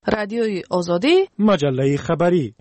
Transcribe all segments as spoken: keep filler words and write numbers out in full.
رادیوی آزادی، مجله خبری.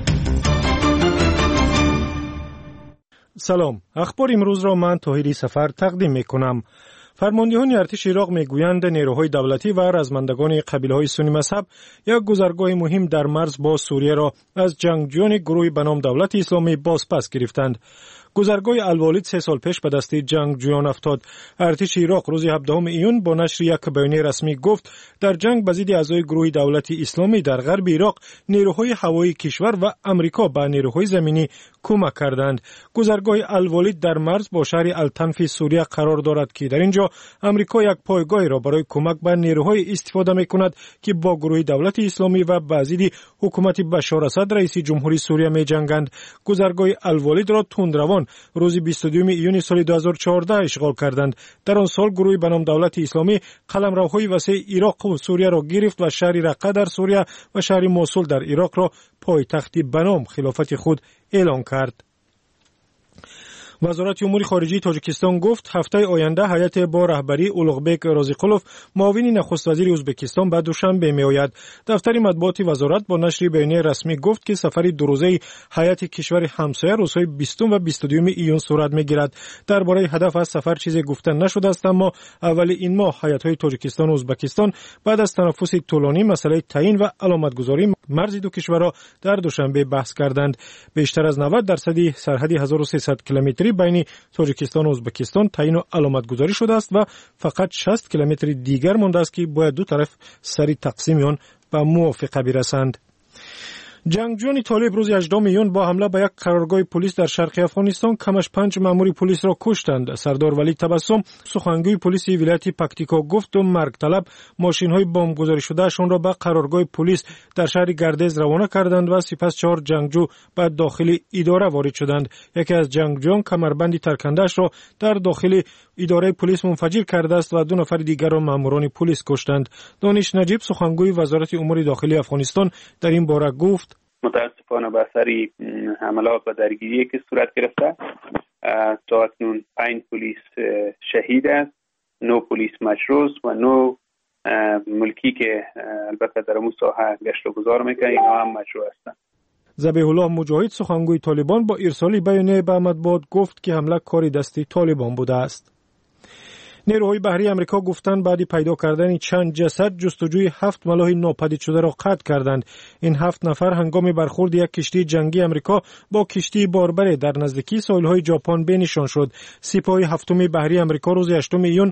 سلام، اخبار امروز را من طاهری سفر تقدیم می کنم. فرماندهان ارتش عراق میگویند نیروهای دولتی و رزمندگان قبیله‌های سنی مذهب یک گذرگاه مهم در مرز با سوریه را از جنگجویان گروهی به نام دولت اسلامی بازپس گرفتند. گذرگاه الوالد سه سال پیش به دست جنگجویان افتاد. ارتش عراق روز هفدهم ایون با نشر یک بیانیه رسمی گفت در جنگ به ضد اعضای گروه دولت اسلامی در غرب عراق نیروهای هوایی کشور و امریکا به نیروهای زمینی کمک کردند. گذرگاه الوالد در مرز با شهر التنفی سوریه قرار دارد که در اینجا امریکا یک پایگاه را برای کمک به نیروهای استفاده می‌کند که با گروه دولت اسلامی و به ضد حکومت بشار اسد رئیس جمهوری سوریه می‌جنگند. گذرگاه الوالد را تندروان روز بیست و دوم ایون سال دو هزار و چهارده اشغال کردند. در آن سال گروهی به نام دولت اسلامی قلمروهای وسیع عراق و سوریه را گرفت و شهر رقه در سوریه و شهر موصل در عراق را پایتخت به نام خلافت خود اعلان کرد. وزارت امور خارجه تاجیکستان گفت هفته آینده هیئت با رهبری اولغبک رازیقلوف معاون نخست وزیر ازبکستان به دوشنبه میآید. دفتر مطبوعات وزارت با نشر بیانیه رسمی گفت که سفر دو روزه هیئت کشور همسایه روزهای بیستم و بیست و دوم ایون صورت میگیرد. درباره هدف از سفر چیزی گفته نشده است، اما اول این ماه هیئت‌های تاجیکستان و ازبکستان بعد از تنفس طولانی مسئله تعیین و علامتگذاری مرز دو کشورها در دوشنبه بحث کردند. بیشتر از نود درصد سرحد هزار و سیصد کیلومتری بین تاجیکستان و ازبکستان تعیین و علامت گذاری شده است و فقط شصت کیلومتر دیگر مانده است که باید دو طرف سری تقسیم آن به موافقه برسند. جنگجویان طالب روز هجدهم ایون با حمله به یک قرارگاه پلیس در شرق افغانستان کمش پنج مأمور پلیس را کشتند. سردار ولی تبسم سخنگوی پلیس ولایت پکتیکا گفت دو مرگ طلب ماشین‌های بمبگذاری شدهشان را به قرارگاه پلیس در شهر گردز روانه کردند و سپس چهار جنگجو به داخل اداره وارد شدند. یکی از جنگجویان کمربند ترکنده‌اش را در داخل اداره پلیس منفجر کرده است و دو نفر دیگر را مأموران پلیس کشتند. دانش نجیب سخنگوی وزارت امور داخلی افغانستان در این باره گفت متاسفانه به اثر حملات و درگیری که صورت گرفته تا اکنون پنج پلیس شهید است، نه پلیس مجروح و نه ملکی که البته در اون ساحه گشت و گذار میکنه اینا هم مجروح هستند. ذبیح الله مجاهد سخنگوی طالبان با ارسال بیانیه به مطبوعات گفت که حمله کار دستی طالبان بوده است. نیروهای بحری امریکا گفتند بعد پیدا کردن چند جسد جستجوی هفت ملاح ناپدید شده را قطع کردند. این هفت نفر هنگام برخورد یک کشتی جنگی امریکا با کشتی باربره در نزدیکی ساحل‌های ژاپن بینشان شد. سپاه هفتم بحری امریکا روز هشتم ایون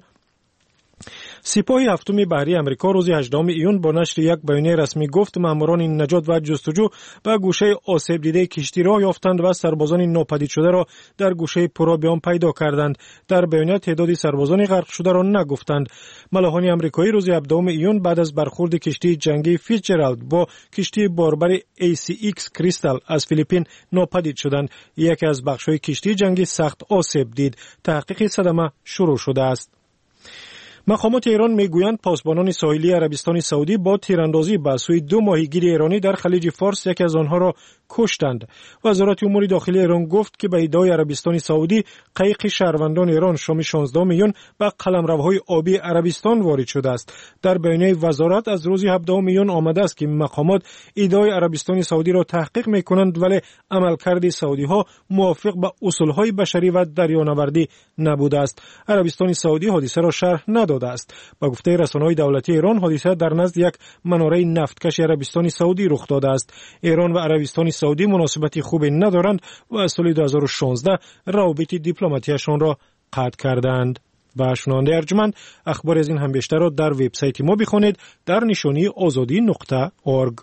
سپاه هفتم بحری امریکا روز هجدهم ایون با نشر یک بیانیه رسمی گفت ماموران نجات و جستجو به گوشه آسیب دیده کشتی را یافتند و سربازان ناپدید شده را در گوشه پرآب آن پیدا کردند. در بیانیه تعداد سربازان غرق شده را نگفتند. ملاحان آمریکایی روز هفدهم ایون بعد از برخورد کشتی جنگی فیتزجرالد با کشتی باربر ای سی ایکس کریستال از فیلیپین ناپدید شدند. یکی از بخش‌های کشتی جنگی سخت آسیب دید. تحقیق صدمه شروع شده است. مقامات ایران میگویند پاسبانان ساحلی عربستان سعودی با تیراندازی به سوی دو ماهیگیر ایرانی در خلیج فارس یکی از آنها را کشتند. وزارت امور داخلی ایران گفت که به ادعای عربستان سعودی قایق شهروندان ایران شام شانزدهم ایون به قلمروهای آبی عربستان وارد شده است. در بیانیه وزارت از روز هفدهم ایون آمده است که مقامات ادعای عربستان سعودی را تحقیق میکنند ولی عملکرد سعودی ها موافق به اصولهای بشری و دریانوردی نبوده است. عربستان سعودی حادثه را شرح نداده است. با گفته رسانه‌های دولتی ایران حادثه در نزد یک مناره نفتکش عربستان سعودی رخ داده است. ایران و عربستان سعودی مناسبتی خوبی ندارند و از سال دو هزار و شانزده روابط دیپلماتیشان را قطع کردند. و شنونده ارجمند اخبار از این هم بیشتر را در وبسایت ما بخوانید در نشانی آزادی نقطه اورگ.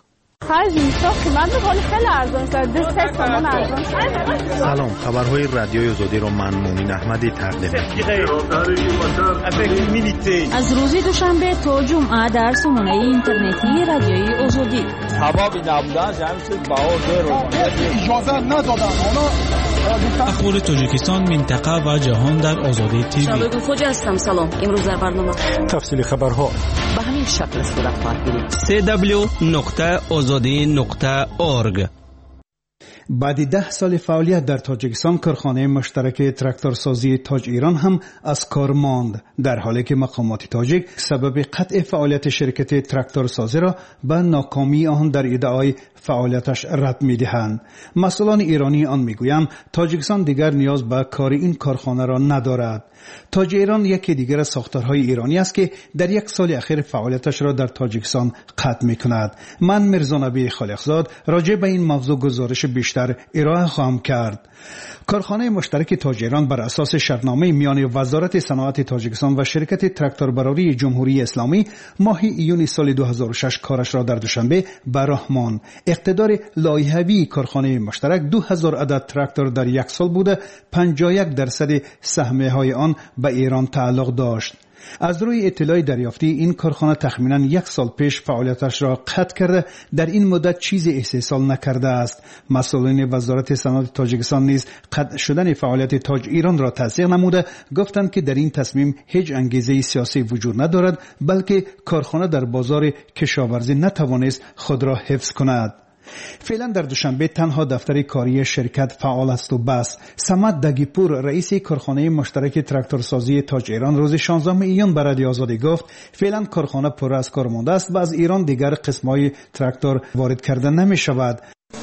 سلام، خبرهای رادیوی آزادی را من مومن احمدی تقدیم می‌کنم. از روز دوشنبه تا جمعه در سامانه اینترنتی رادیوی آزادی. حبابی نبودن جمعیت باور رو اجازه ندادن. اخبار تاجیکستان، منطقه و جهان در آزادی تیوی. شبکه خوجا هستم. سلام. امروز در برنامه تفصیل خبرها به همین شکل صورت خواهد گرفت. دبلیو دبلیو دبلیو نقطه آزادی نقطه اورگ. بعد ده سال فعالیت در تاجیکستان کارخانه مشترک تراکتورسازی تاج ایران هم از کار ماند، در حالی که مقامات تاجیک سبب قطع فعالیت شرکت تراکتورسازی را به ناکامی آن در ادعای فعالیتش رد می‌دهند. مسئولان ایرانی آن می‌گویند تاجیکستان دیگر نیاز به کار این کارخانه را ندارد. تاج ایران یکی دیگر از ساختارهای ایرانی است که در یک سال اخیر فعالیتش را در تاجیکستان قطع می‌کند. من میرزا نبی خالقزاد راجع به این موضوع گزارش بیشتر ارائه خواهم کرد. کارخانه مشترک تاج ایران بر اساس شرطنامه میان وزارت صنعت تاجیکستان و شرکت تراکتوربراری جمهوری اسلامی ماه ایون سال دو هزار و شش کارش را در دوشنبه به راه ماند. اقتدار لایحه‌ای کارخانه مشترک دو هزار عدد تراکتور در یک سال بوده، پنجاه و یک درصد سهم‌های آن به ایران تعلق داشت. از روی اطلاع دریافتی این کارخانه تخمینا یک سال پیش فعالیتش را قطع کرده، در این مدت چیزی استحصال نکرده است. مسئولین وزارت صنعت تاجیکستان نیز قطع شدن فعالیت تاج ایران را تصدیق نموده، گفتند که در این تصمیم هیچ انگیزه سیاسی وجود ندارد، بلکه کارخانه در بازار کشاورزی نتوانست خود را حفظ کند. فعلا در دوشنبه تنها دفتر کاری شرکت فعال است و بس. صمد دگیپور رئیس کارخانه مشترک تراکتورسازی تاج ایران روز شانزدهم ایون به رادیو آزادی گفت فعلا کارخانه پر از کار مانده است و از ایران دیگر قسم‌های تراکتور وارد کرده نمی شود.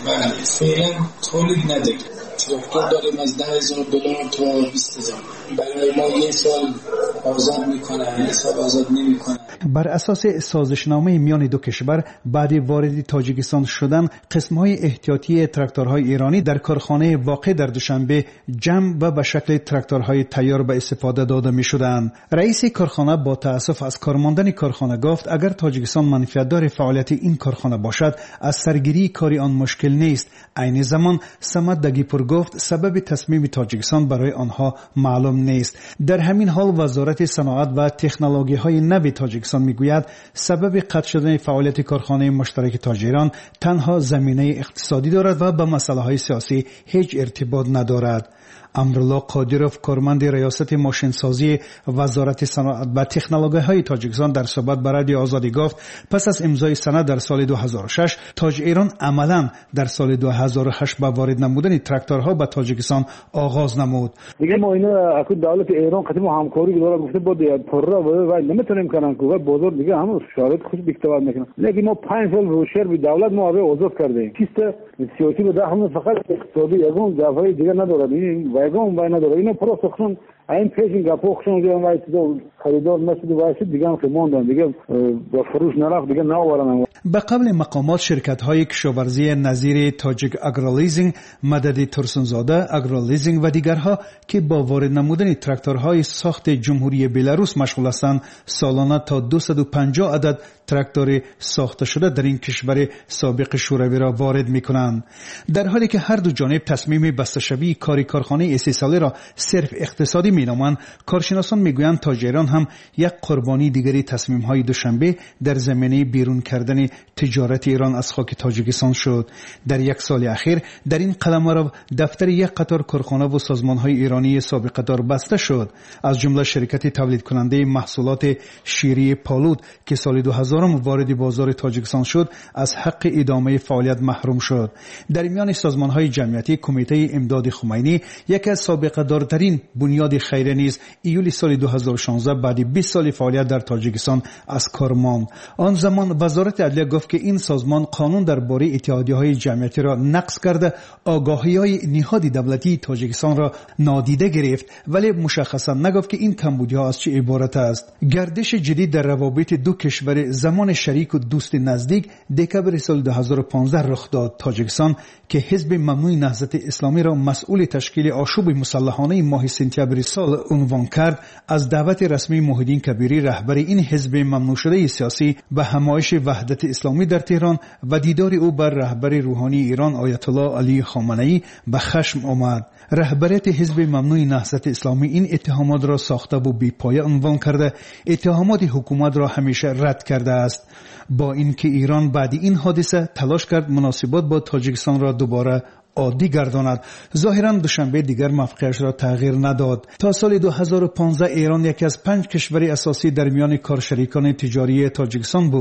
فعلا تولید نداریم. تراکتور داریم از ده هزار دلار تا بیست هزار. برای ما یک سال آزاد میکنه، یک سال آزاد نمیکنه. بر اساس سازشنامه میان دو کشور بعد وارد تاجیکستان شدن قسم‌های احتیاطی تراکتورهای ایرانی در کارخانه واقع در دوشنبه جمع و به شکل تراکتورهای تیار به استفاده داده می‌شدند. رئیس کارخانه با تأسف از کارماندن کارخانه گفت اگر تاجیکستان منفعت‌دار فعالیت این کارخانه باشد از سرگیری کاری آن مشکل نیست. عین زمان صمد دگیپور گفت سبب تصمیم تاجیکستان برای آنها معلوم نیست. در همین حال وزارت صنعت و تکنولوژی‌های نو تاجیکستان میگوید سبب قطع شدن فعالیت کارخانه مشترک تاج ایران تنها زمینه اقتصادی دارد و به مسائل سیاسی هیچ ارتباط ندارد. امرالله قادیروف کارمند ریاست ماشینسازی وزارت صنعت و تکنولوژی‌های تاجیکستان در صحبت با رادیو آزادی گفت پس از امضای سند در سال دو هزار و شش تاج ایران عملاً در سال دو هزار و هشت با وارد نمودن تراکتورها به تاجیکستان آغاز نمود. دیگه ما اینا اكو دولت ایران قسم همکاری داره گفته بود پر و نمیتونیم کنن که بازار دیگه هم شرایط خوش بیکتوار میکنن، لیکن ما پنج سال روشر به دولت ما به آزاد کردیم. چیست سیاسی به داخل فقط اقتصادی یگون جوای دیگه نداره، این وایگون وای نداره. اینا پروسخون این پیشین گپوخشون دیگه وای تو خریدار مسجد وایس دیگه هم خموندن دیگه با فروش نرفت دیگه ناورن. به قبل مقامات شرکت‌های کشاورزی نظیر تاجیک اگرولیزینگ، مدد ترسونزاده اگرولیزینگ و دیگرها که با وارد نمودن تراکتورهای ساخت جمهوری بلاروس مشغول هستند سالانه تا دویست و پنجاه عدد تراکتور ساخته شده در این کشور سابق شوروی را وارد می‌کنند. در حالی که هر دو جانب تصمیم بسته‌شوی کاری کارخانه سی ساله را صرف اقتصادی می‌نامند، کارشناسان می‌گویند تاج ایران هم یک قربانی دیگری تصمیم‌های دوشنبه در زمینه بیرون کردن تجارت ایران از خاک تاجیکستان شد. در یک سال اخیر در این قلمرو دفتر یک قطار کارخانه و سازمان‌های ایرانی سابق دار بسته شد، از جمله شرکت تولید کننده محصولات شیری پالود که سال دو هزار وارد بازار تاجیکستان شد از حق ادامه فعالیت محروم شد. در میان سازمان‌های جمعیتی کمیته امداد خمینی یکی از سابقه دارترین بنیاد خیریه نیز ایول سال دو هزار و شانزده بعد بیست سال فعالیت در تاجیکستان از کار ماند. آن زمان وزارت عدلیه گفت که این سازمان قانون درباره اتحادیه‌های جمعیتی را نقض کرده، آگاهی‌های نهاد دولتی تاجیکستان را نادیده گرفت، ولی مشخصا نگفت که این کمبودی‌ها از چه عبارت است. گردش جدید در روابط دو کشور زمان شریک و دوست نزدیک دکبر سال دو هزار و پانزده رخ داد. تاجیکستان که حزب ممنوع نهضت اسلامی را مسئول تشکیل آشوب مسلحانه ماه سپتامبر سال عنوان کرد، از دعوت رسمی محیدین کبیری رهبر این حزب ممنوع شده سیاسی به همایش وحدت اسلامی در تهران و دیدار او بر رهبر روحانی ایران آیت الله علی خامنه‌ای به خشم آمد. رهبریت حزب ممنوع نهضت اسلامی این اتهامات را ساخته و بی‌پایه عنوان کرده، اتهامات حکومت را همیشه رد کرده است. با اینکه ایران بعد این حادثه تلاش کرد مناسبات با تاجیکستان را دوباره عادی گرداند، ظاهراً دوشنبه دیگر موقعش را تغییر نداد. تا سال دو هزار و پانزده ایران یکی از پنج کشور اساسی در میان کارشریکان تجاری تاجیکستان بود.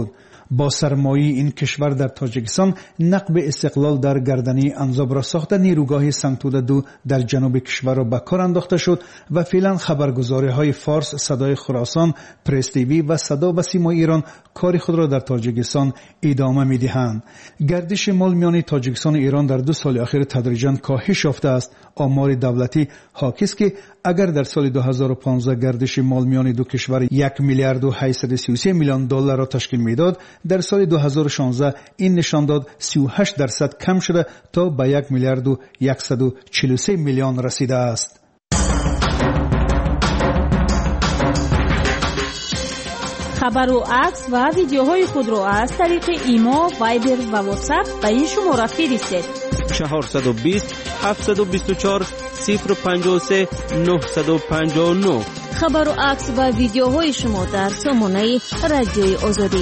با سرمایه این کشور در تاجیکستان نقب استقلال در گردنی انزاب را ساخته نیروگاه سنگتوده دو در جنوب کشور را به کار انداخته شد و فعلا خبرگزاری های فارس، صدای خراسان، پرس تیوی و صدا و سیما ایران کار خود را در تاجیکستان ادامه می‌دهند. گردش مال میان تاجیکستان و ایران در دو سال اخیر تدریجاً کاهش یافته است. آمار دولتی حاکی است که اگر در سال دو هزار و پانزده گردش مال میان دو کشور یک میلیارد و هشتصد و سی و سه میلیون دلار را تشکیل میداد، در سال دو هزار و شانزده این نشان داد سی و هشت درصد کم شده تا به یک میلیارد و صد و چهل و سه میلیون رسیده است. خبر و عکس و ویدیوهای خود را از طریق ایما، وایبر و واتساپ به این شماره فرستید: چهارصد و بیست هفتصد و بیست و چهار صفر پنجاه و سه نهصد و پنجاه و نه. خبر و عکس و ویدیوهای شما در سامانه رادیوی آزادی.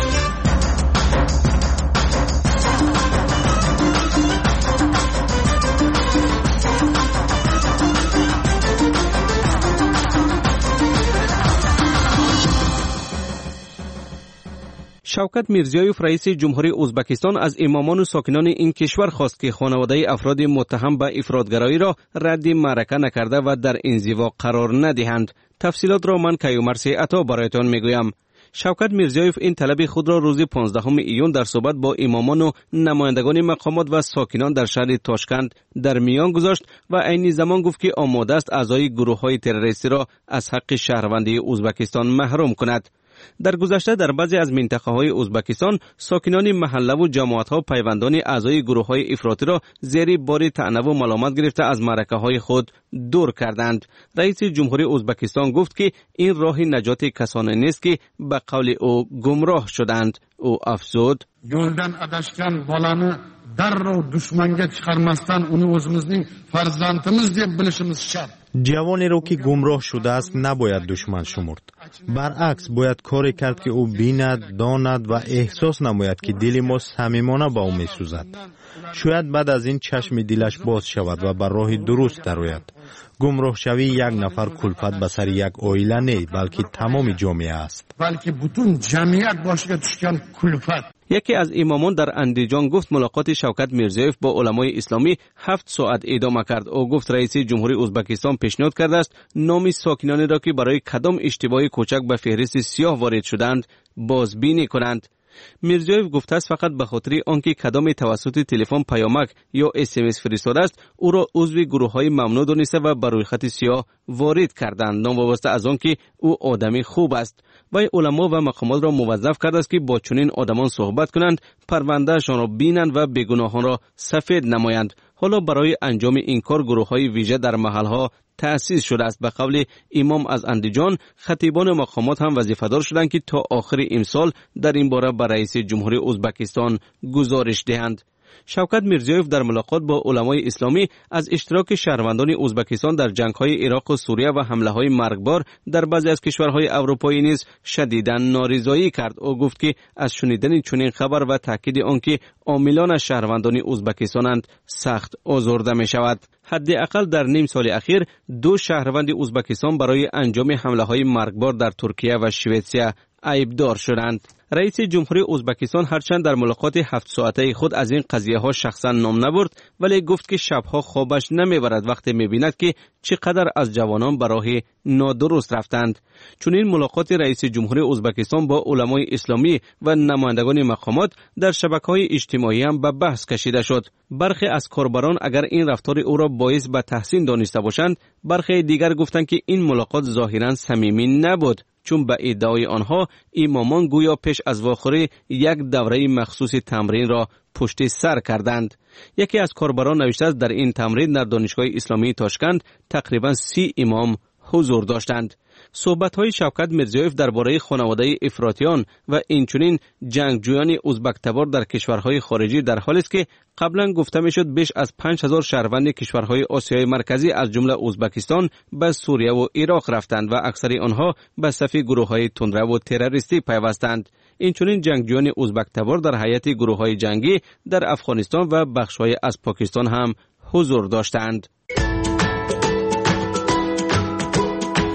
شوکت میرزیایوف رئیس جمهوری ازبکستان از امامان و ساکنان این کشور خواست که خانواده افراد متهم به افراطگرایی را رد معرکه نکرده و در انزوا قرار ندهند. تفصیلات را من کیومرثی عطا برایتان میگویم. شوکت میرزیایوف این طلب خود را روز پانزدهم ایون در صحبت با امامان و نمایندگان مقامات و ساکنان در شهر تاشکند در میان گذاشت و عین زمان گفت که آماده است اعضای گروه‌های تروریستی را از حق شهروندی ازبکستان محروم کند. در گذشته در بعضی از منطقه‌های ازبکستان ساکنان محله و جماعت‌ها پیوندان اعضای گروه‌های افراطی را زیر بار طعنه و ملامت گرفته از معرکه‌های خود دور کردند. رئیس جمهوری ازبکستان گفت که این راه نجات کسانی نیست که به قول او گمراه شدند. او افزود: yo'ldan adashgan bolani darrov dushmanga chiqarmasdan uni o'zimizning farzandimiz deb bilishimiz shart. جوانی رو که گمراه شده است نباید دشمن شمرد. برعکس باید کاری کرد که او بیند، داند و احساس نماید که دل ما صمیمانه با او میسوزد. شاید بعد از این چشم دلش باز شود و بر راه درست درآید. گمراه شوی یک نفر کلفت به سر یک عائله نه، بلکه تمام جامعه است. بلکه بutun جمعیت باشga tushgan kulfat. یکی از امامان در اندیجان گفت ملاقات شوکت میرزیایوف با علمای اسلامی هفت ساعت ادامه کرد. او گفت رئیس جمهوری ازبکستان پیشنهاد کرده است نام ساکنانی را که برای کدام اشتباه کوچک به فهرست سیاه وارد شدند بازبینی کنند. میرزیایوف گفته است فقط به خاطر آنکه کدام توسط تلفن پیامک یا اس ام اس فرستاده است او را عضو گروه‌های ممنوع دانسته و بر روی خط سیاه وارد کردند، ناوابسته از آنکه او آدمی خوب است. و علما و مقامات را موظف کرده است که با چنین آدمان صحبت کنند، پروندهشان را بینند و بیگناهان را سفید نمایند. حالا برای انجام این کار گروه‌های ویژه در محل‌ها تأسیس شده است. به قول امام از اندیجان، خطیبان مقامات هم وظیفه‌دار شدند که تا آخر امسال در این باره به رئیس جمهوری ازبکستان گزارش دهند. شوکت میرزیایوف در ملاقات با علمای اسلامی از اشتراک شهروندان ازبکستان در جنگ‌های عراق و سوریه و حمله‌های مرگبار در بعضی از کشورهای اروپایی نیز شدیداً نارضایی کرد. او گفت که از شنیدن چنین خبر و تاکید آنکه عاملان شهروندان ازبکستانند سخت آزرده می‌شود. حداقل در نیم سال اخیر دو شهروند ازبکستان برای انجام حمله‌های مرگبار در ترکیه و شوئیسریا عیبدار شدند. رئیس جمهوری ازبکستان هرچند در ملاقات هفت ساعته خود از این قضیه ها شخصا نام نبرد، ولی گفت که شبها خوابش نمیبرد وقتی میبیند که چقدر از جوانان به راه نادرست رفتند. چون این ملاقات رئیس جمهوری ازبکستان با علمای اسلامی و نمایندگان مقامات در شبکه‌های اجتماعی هم به بحث کشیده شد. برخی از کاربران اگر این رفتار او را باعث به تحسین دانسته باشند، برخی دیگر گفتند که این ملاقات ظاهراً صمیمی نبود، چون به ادعای آنها امامان گویا پیش از واخوری یک دوره مخصوص تمرین را پشت سر کردند. یکی از کاربران نوشته است در این تمرین در دانشگاه اسلامی تاشکند تقریبا سی امام حضور داشتند. صحبت‌های شوکت میرزیایوف درباره خانواده افراطیان و اینچنین جنگجویان ازبک تبار در کشورهای خارجی در حالی است که قبلا گفته میشد بیش از پنج هزار شهروند کشورهای آسیای مرکزی از جمله ازبکستان به سوریه و عراق رفتند و اکثر آنها به صف گروه‌های تندرو و تروریستی پیوستند. اینچنین جنگجویان ازبک تبار در هیئت گروه‌های جنگی در افغانستان و بخش‌های از پاکستان هم حضور داشتند.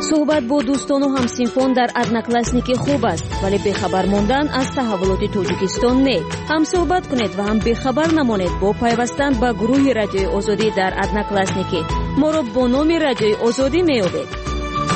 صحبت با دوستان و همسینفان در ادناکلاسنیک خوب است، ولی بخبر ماندن از تحولات تاجیکستان نه. هم صحبت کنید و هم بخبر نمانید با پیوستن به گروه رادیوی آزادی در ادناکلاسنیک. ما را با نام رادیوی آزادی میابید.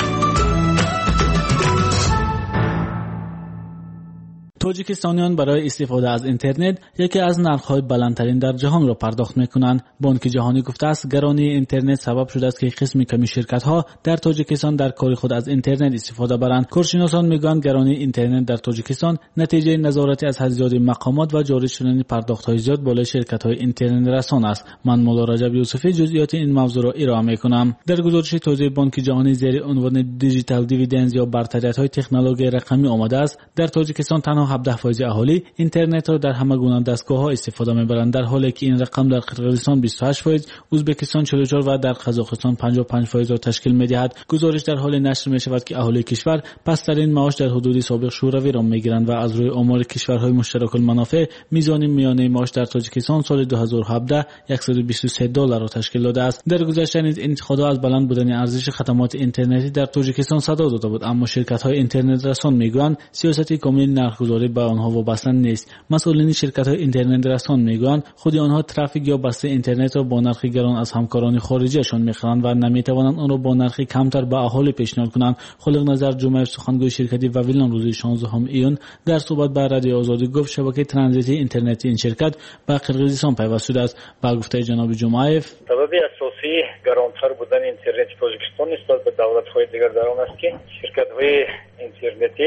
تاجیکستانیان برای استفاده از اینترنت یکی از نرخ‌های بلندترین در جهان را پرداخت می‌کنند. بانک جهانی گفته است گرانی اینترنت سبب شده است که قسم کمی شرکت‌ها در تاجیکستان در کار خود از اینترنت استفاده برند. کارشناسان می‌گویند گرانی اینترنت در تاجیکستان نتیجه نظارت از حد زیاد مقامات و جاری شدن پرداخت‌های زیاد بالای شرکت‌های اینترنت رسان است. من مولا رجب یوسفی جزئیات این موضوع را ارائه می‌کنم. در گزارش تازه بانک جهانی زیر عنوان دیجیتال دیویدندز یا برتریت‌های تکنولوژی رقمی آمده است در تاجیکستان تنها هفده فیصد اهالی اینترنت را در همه گونه دستگاه‌ها استفاده می‌برند، در حالی که این رقم در قرقیزستان بیست و هشت فیصد، ازبکستان چهل و چهار و در قزاقستان پنجاه و پنج فیصد را تشکیل می‌دهد. گزارش در حال نشر می‌شود که اهالی کشور پست‌ترین معاش در حدود سابق شوروی را می‌گیرند و از روی آمار کشورهای مشترک المنافع میزان میانه معاش در تاجیکستان سال دو هزار و هفده صد و بیست و سه دلار را تشکیل داده است. در گذشته نیز انتقادها از بلند بودن ارزش خدمات اینترنتی در تاجیکستان صدا داده بود، اما شرکت‌های اینترنت رسان می‌گویند سیاست کامل نرخ‌گذاری به آنها وابسته نیست. مسئولین شرکت‌های اینترنت رسان می‌گویند خود آنها ترافیک یا بسته اینترنت را با نرخ گران از همکاران خارجیشان می‌خرند و نمی‌توانند آن را با نرخ کمتر به اهالی پیشنهاد کنند. خالق نظر جمعه سخنگوی شرکت واویلان روز شانزدهم ایون در صحبت با رادیو آزادی گفت شبکه ترانزیتی اینترنتی این شرکت به قرقیزستان پیوسته شده است. با گفته جناب جمعیف سبب اساسی گرانتر بودن اینترنت تاجیکستان نسبت به دولت‌های دیگر در آن است که شرکت‌های اینترنتی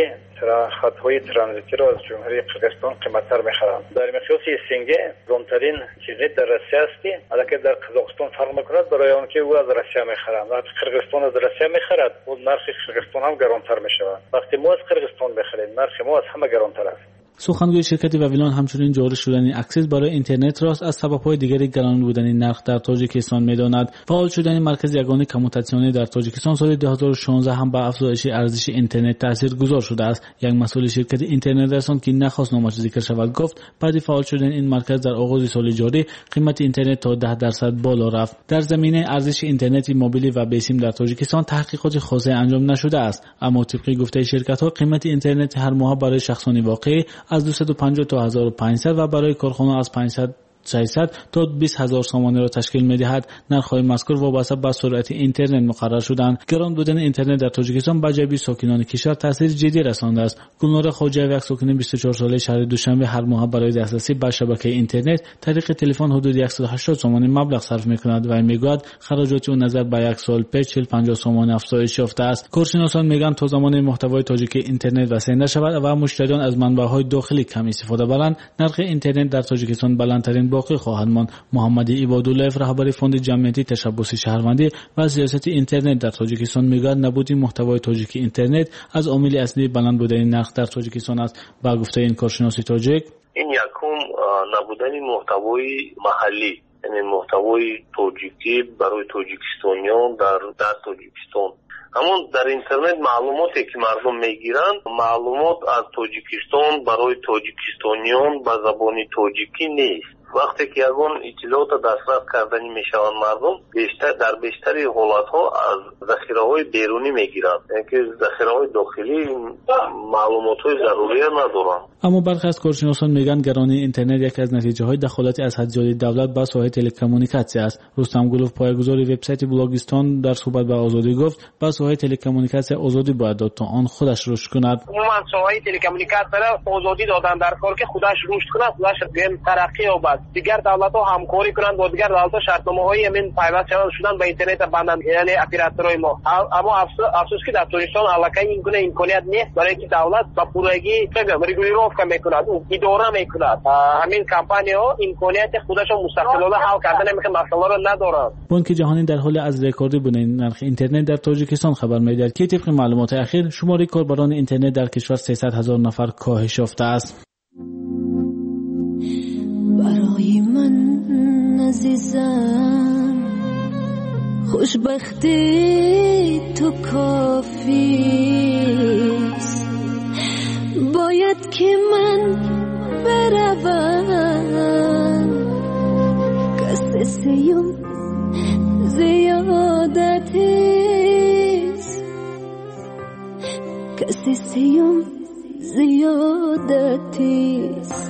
خطهای ترانزیتی را از جمهوری قرقیزستان قیمت‌تر می‌خرند. در مقیاس سنگه گرانترین اینترنت در روسیه است، البته در قزاقستان فرق می‌کند برای آنکه او از روسیه می‌خرند. وقتی قرقیزستان از روسیه می‌خرد، اون نرخ قرقیزستان هم گرانتر می‌شود. وقتی ما از قرقیزستان بخریم، نرخ ما از همه گرانتر است. سخنگوی شرکت واویلان همچنین جاری شدن اکسس برای اینترنت را از سبب‌های دیگری گران بودن نرخ در تاجیکستان می‌داند. فعال شدن مرکز یگانه کموتاسیونی در تاجیکستان سال دو هزار و شانزده هم به افزایش ارزش اینترنت تاثیرگذار شده است. یک مسئول شرکت اینترنت رسان که نخواست نامش ذکر شود گفت بعد فعال شدن این مرکز در آغاز سال جاری قیمت اینترنت تا ده درصد بالا رفت. در زمینه ارزش اینترنت موبیلی و بیسیم در تاجیکستان تحقیقات خاصی انجام نشده است، اما طبق گفته شرکت‌ها قیمت اینترنت هر ماه برای شخصان واقعی از دویست و پنجاه تا هزار و پانصد و برای کارخانه از پانصد ششصد تا بیست هزار سامانه را تشکیل می‌دهد. نرخ‌های مذکور وابسته به سرعت اینترنت مقرر شدند. گران بودن اینترنت در تاجیکستان به جیب ساکنان کشور تاثیر جدی رسانده است. گلنار خواجه‌وی یک ساکن بیست و چهار ساله شهر دوشنبه هر ماه برای دسترسی به شبکه اینترنت طریق تلفن حدود صد و هشتاد سامانه مبلغ صرف می‌کند و می‌گوید خراجات او نظر به یک سال پیش چهل پنجاه سامانه افزایش یافته است. کارشناسان میگن تا زمانی محتوای تاجیک اینترنت وسیع شود و مشتریان از منبع‌های داخلی کم استفاده کنند، نرخ اینترنت در تاجیکستان بلندترین باقی خواهد ماند. محمد عبادالله رهبر فوند جمعیتی تشبث شهروندی و سیاست اینترنت در تاجیکستان میگوید نبود محتوای تاجیک اینترنت از عامل اصلی بلند بودن نرخ در تاجیکستان است. با گفته این کارشناس تاجیک این یکم نبودن محتوای محلی، یعنی محتوای تاجیکی برای تاجیکستانیان در در تاجیکستان. همون در اینترنت معلوماتی که مردم میگیرند معلومات از تاجیکستان برای تاجیکستانیان به زبان تاجیکی نیست. وقتی که یگان اطلاعات دسترس کردنی میشوند مردم بیشتر در بیشتری حالتها از ذخیره‌های بیرونی میگیرند، اینکه ذخیره‌های داخلی معلومات‌های ضروری ندارند. اما برخی از کارشناسان میگن گرانی اینترنت یکی از نتیجه‌های دخالت از حد زیاد دولت به ساحه تلکمونیکاسیون است. رستم گلوف پایه‌گذار وبسایت بلاگستان در صحبت با آزادی گفت با ساحه تلکمونیکاسیون آزادی باید داد تا آن خودش رشد کند. عموما ساحه تلکمونیکاسیون را آزادی دادن در کار که خودش رشد کند، خودش گیم ترقی یابد. دیگر دولت‌ها همکاری کنند با دیگر دولت‌ها شرطنامه‌های همین پیوست شدن به اینترنت بندن، یعنی اپراتورهای ما. اما افسوس که در تاجیکستان علاقه این گونه امکانیت نیست برای اینکه دولت با پورگی رگولیروفکا میکند، اداره میکند. همین کمپانی‌ها امکانیت خودشون مستقلانه حل کردن همین مسائل را ندارند. بانک جهانی در حال از رکوردی بودن نرخ اینترنت در تاجیکستان خبر می‌دهد که طبق معلومات اخیر شماره کاربران اینترنت در کشور سیصد هزار نفر کاهش یافته است. برای من عزیزم خوشبختی تو کافیست، باید که من بروم قصد سیم زیادتیست، سیم زیادتیست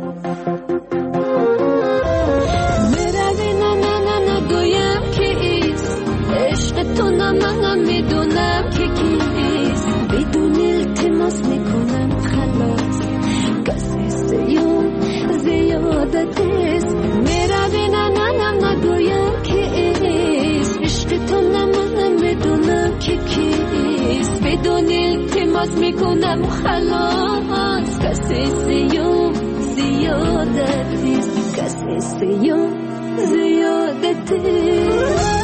میروی نه نه نه نگویم که ایست عشق تو نه من میدونم که کیست بدون التماس میکنم خلاص کسی سیم زیادتیست میروی نه نه نه نگویم که ایست عشق تو نه من میدونم که کیست بدون التماس میکنم خلاص کسی سیم زیادتیست کسی سیم زیادتیست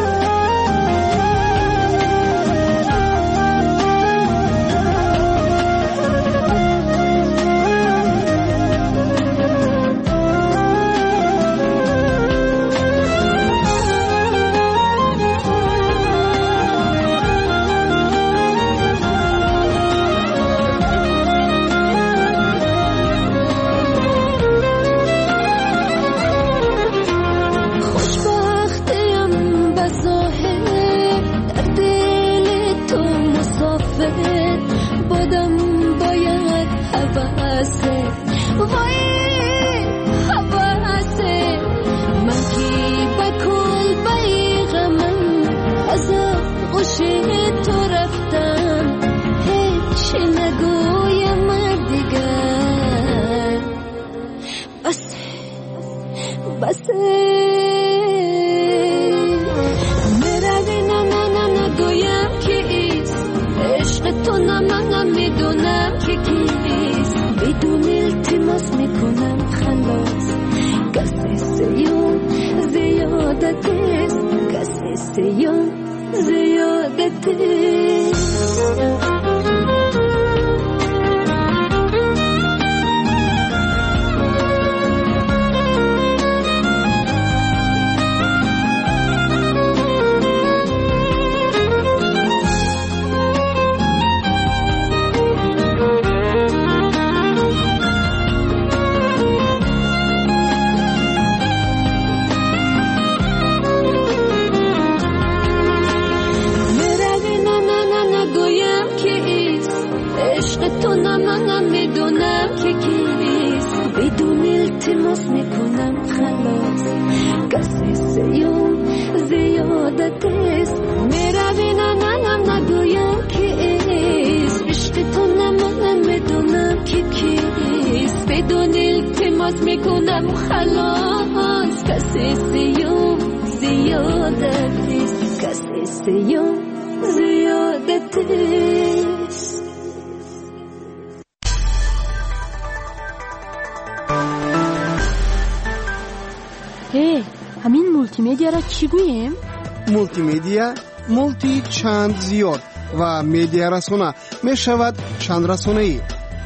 همین مولتی مدیا را چی گوییم؟ مولتی مدیا مولتی چند زیاد و مدیا رسانه می شود چند رسانه ای.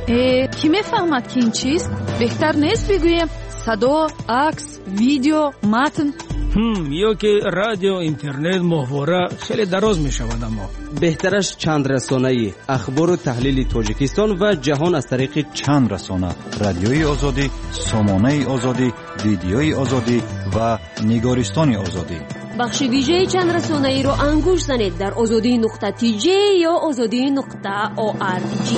کی می فهمد که این چیست؟ بهتر نیست بگوییم صدا، عکس، ویدیو، متن. هم یا که رادیو، اینترنت، محتوا خیلی دراز می شود. اما بهترش چند رسانه ای، اخبار و تحلیل تاجیکستان و جهان از طریق چند رسانه، رادیوی آزادی، سامانه آزادی، ویدیوی آزادی و نگارستان آزادی. بخش ویژه چند رسانه ای رو انگوش زنید در آزادی نقطه تی جی یا آزادی نقطه او آر جی.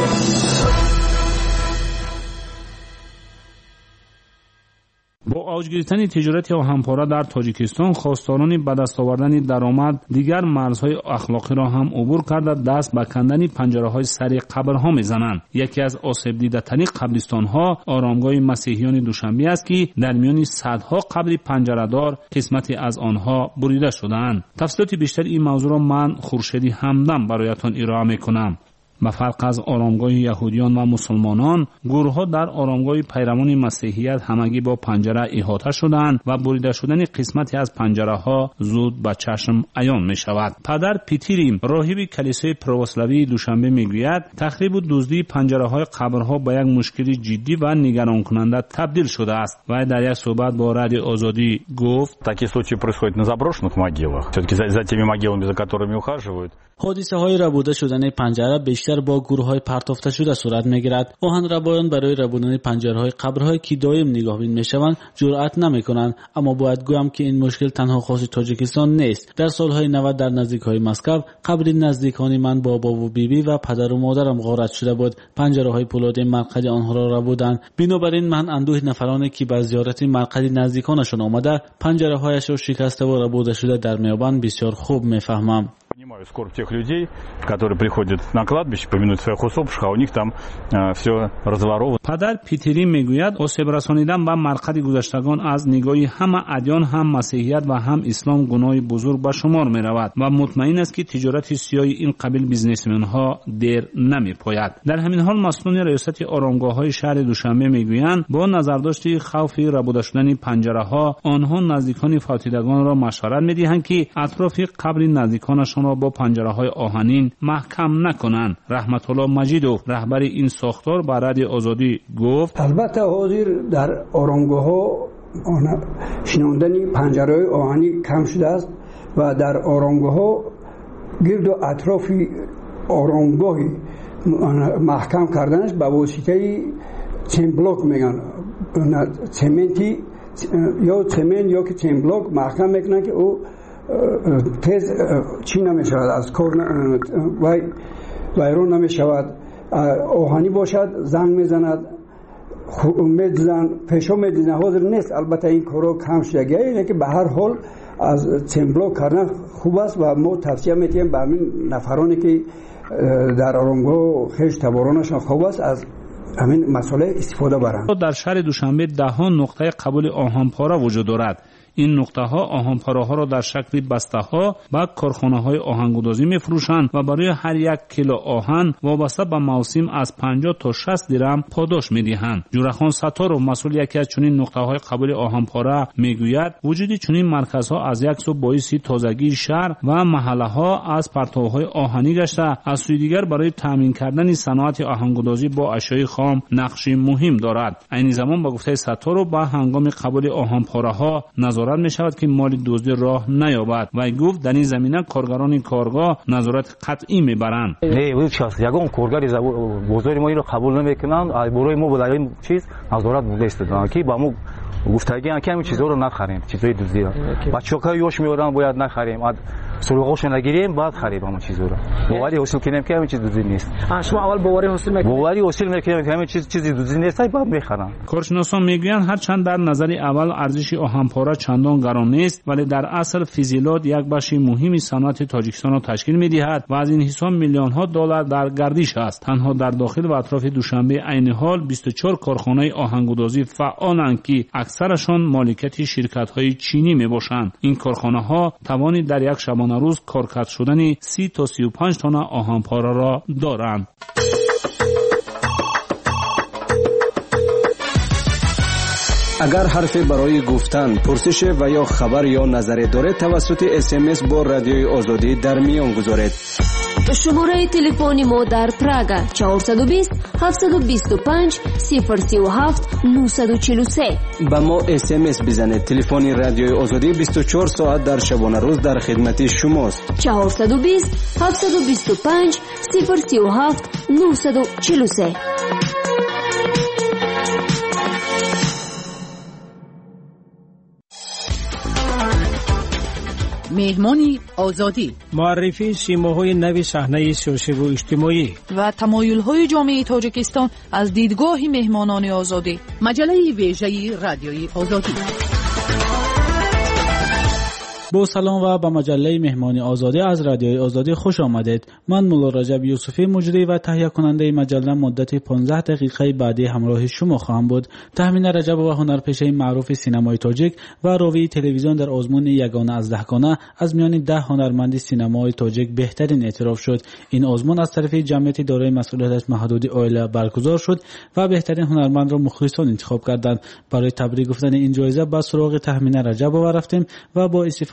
با اوج گرفتن تجارت آهن‌پاره در تاجیکستان، خواستاران به دست آوردن درآمد دیگر مرزهای اخلاقی را هم عبور کرده دست به کندن پنجره‌های سری قبرها می‌زنند. یکی از آسیب دیده‌ترین قبرستان‌ها آرامگاه مسیحیان دوشنبه است که در میان صدها قبر پنجره‌دار قسمتی از آنها بریده شده‌اند. تفصیلات بیشتر این موضوع را من خورشیدی همدم برایتان ارائه می‌کنم. به فرق از آرامگاه یهودیان و مسلمانان، گروه‌ها در آرامگاه پیروان مسیحیت همگی با پنجره احاطه شدند و بریده شدن قسمتی از پنجره‌ها زود به چشم عیان می‌شود. پدر پیتریم، راهب کلیسای پروسلاوی دوشنبه می‌گوید تخریب و دزدی پنجره‌های قبرها به یک مشکل جدی و نگران کننده تبدیل شده است. و در یک صحبت با رادیو آزادی گفت: Такие случаи происходят на заброшенных могилах. Все-таки за, за теми могилами, за которыми ухаживают. حادثه های ربوده شدن پنجره بیشتر با گروه های پرتافته شده صورت میگیرد. آهن ربایان برای ربودن پنجره های قبرهای که دائم نگاهبین میشوند جرأت نمیکنند، اما باید گویم که این مشکل تنها خاص تاجیکستان نیست. در سالهای نود در نزدیک های مسکو قبر نزدیکان من بابا و بیبی و پدر و مادرم غارت شده بود. پنجره های پولادی مرقد آنها را ربودند. بنابراین من اندوه نفرانی که به زیارت مرقد نزدیکانشان آمده پنجره هایش را شکسته و ربوده شده در میابند بسیار خوب میفهمم. Понимаю скорбь тех людей, которые приходят на кладбище, помянуть своих усопших, а у них там э, все разворовано. پدر پیتری میگوید آسیب رسانیدن به مرقد گذشتگان از نگاه همه ادیان، هم مسیحیت و هم اسلام گناه بزرگ به شمار می رود و مطمئن است که تجارت سیاه این قبیل بیزنسمن ها دیر نمی پاید. در همین حال مسئولان ریاست آرامگاه های شهر دوشنبه میگویند با نظرداشت خوف ربوده شدن پنجره ها آنها نزدیکان فوتیدگان را مشورت میدهند که اطراف قبر نزدیکانشان را با پنجره های آهنین محکم نکنند. رحمت الله مجیدوف رهبر این ساختار به رادیو آزادی گفت البته حاضر در آرامگاه ها شناندن پنجره های آهنی کم شده است و در آرامگاه ها گرد و اطراف آرامگاه محکم کردنش به واسطه چین بلوک میگن، سمنتی یا سمنت یا که چین بلوک محکم میکنن که او تیز چی نمی شود، از کار وای ویرون نمی شود. آهنی باشد زنگ میزند، میدزن پیشو میدزن، حاضر نیست. البته این کارو کم شده اینه که به هر حال از چمبلو کردن خوب است و ما توصیه میکنیم به همین نفرانی که در آرامگاه خیش تبارانشان خوب است از همین مسئله استفاده برند. در شهر دوشنبه ده ها نقطه قبول آهنپاره وجود دارد. این نقطه ها آهنپاره ها را در شکل بسته ها به کارخانه های آهنگودازی می فروشند و برای هر یک کیلو آهن وابسته به موسم از پنجاه تا شصت درم پاداش می دهند. جورخان ستارov مسئول یکی از چنین نقطه های قبول آهنپاره می گوید وجود چنین مرکزها از یک سو باعث تازگی شهر و محله ها از پرتوهای آهنی گشته، از سوی دیگر برای تامین کردن صنعت آهنگودازی با اشیاء خام نقشی مهم دارد. این زمان با گفته ستارov به هنگام قبول آهنپاره ها نظارت می شود که مال دزدی راه نیابد و گفت در این زمینه کارگران کارگاه نظارت قطعی میبرند. نه ولی چیز یگان کارگر بازار ما رو قبول نمیکنند، برای ما برای این چیز نظارت نیست که با ما گفتگی که همین چیزا رو نخریم، چیزای دزدی را بچه‌ها یوش میارن باید نخریم، سروغاش نگیریم بعد خرید همون چیزا رو باوری حاصل کنیم که همین چیز دزدی نیست. شما اول باوری حاصل میکنید باوری حاصل میکنیم که همین چیز چیزی دزدی نیست بعد میخرن. کارشناسان میگویند هرچند در نظر اول ارزش آهنپاره چندان گران نیست ولی در اصل فیزیلات یک بخش مهمی صنعت تاجیکستان را تشکیل میدهد و از این حساب میلیون ها دلار در گردش است. تنها در داخل و اطراف دوشنبه عین حال بیست و چهار کارخانه آهنگودازی فعالند که اکثرشان مالکیت شرکت های چینی میباشند. این کارخانه ها توانی در یک شبانه روز کارکرد شدن سی تا سی و پنج تن آهنپاره را دارند. اگر حرفی برای گفتن، پرسش و یا خبر یا نظری دارید توسط اس ام اس با رادیوی آزادی در میان گذارید. شماره تلفنی ما در پراگ چهارصد و بیست هفتصد و بیست و پنج صفر سی و هفت نهصد و چهل و سه. با ما اس ام اس بزنید. تلفن رادیوی آزادی بیست و چهار ساعت در شبانه روز در خدمت شماست. چهارصد و بیست هفتصد و بیست و پنج صفر سی و هفت نهصد و چهل و سه. مهمانی آزادی، معرفی سیماهای نو صحنه سیاسی و اجتماعی و تمایل‌های جامعه تاجیکستان از دیدگاه مهمانان آزادی. مجله ویژه رادیوی آزادی. با سلام و به مجله مهمانی آزادی از رادیوی آزادی خوش آمدید. من مولا رجب یوسفی مجری و تهیه کننده مجله مدت پانزده دقیقه بعدی همراه شما خواهم بود. تهمین رجب و هنرپیشه معروف سینمای تاجیک و راوی تلویزیون در آزمون یگانه از دهگانه از میان ده هنرمند سینمای تاجیک بهترین اعتراف شد. این آزمون از طرف جمعیت دارای مسئولیت محدود اویلا برگزار شد و بهترین هنرمند را مخلصان انتخاب کردند. برای تبریک گفتن این جایزه به سراغ تهمین رجب رفتیم و با استفاده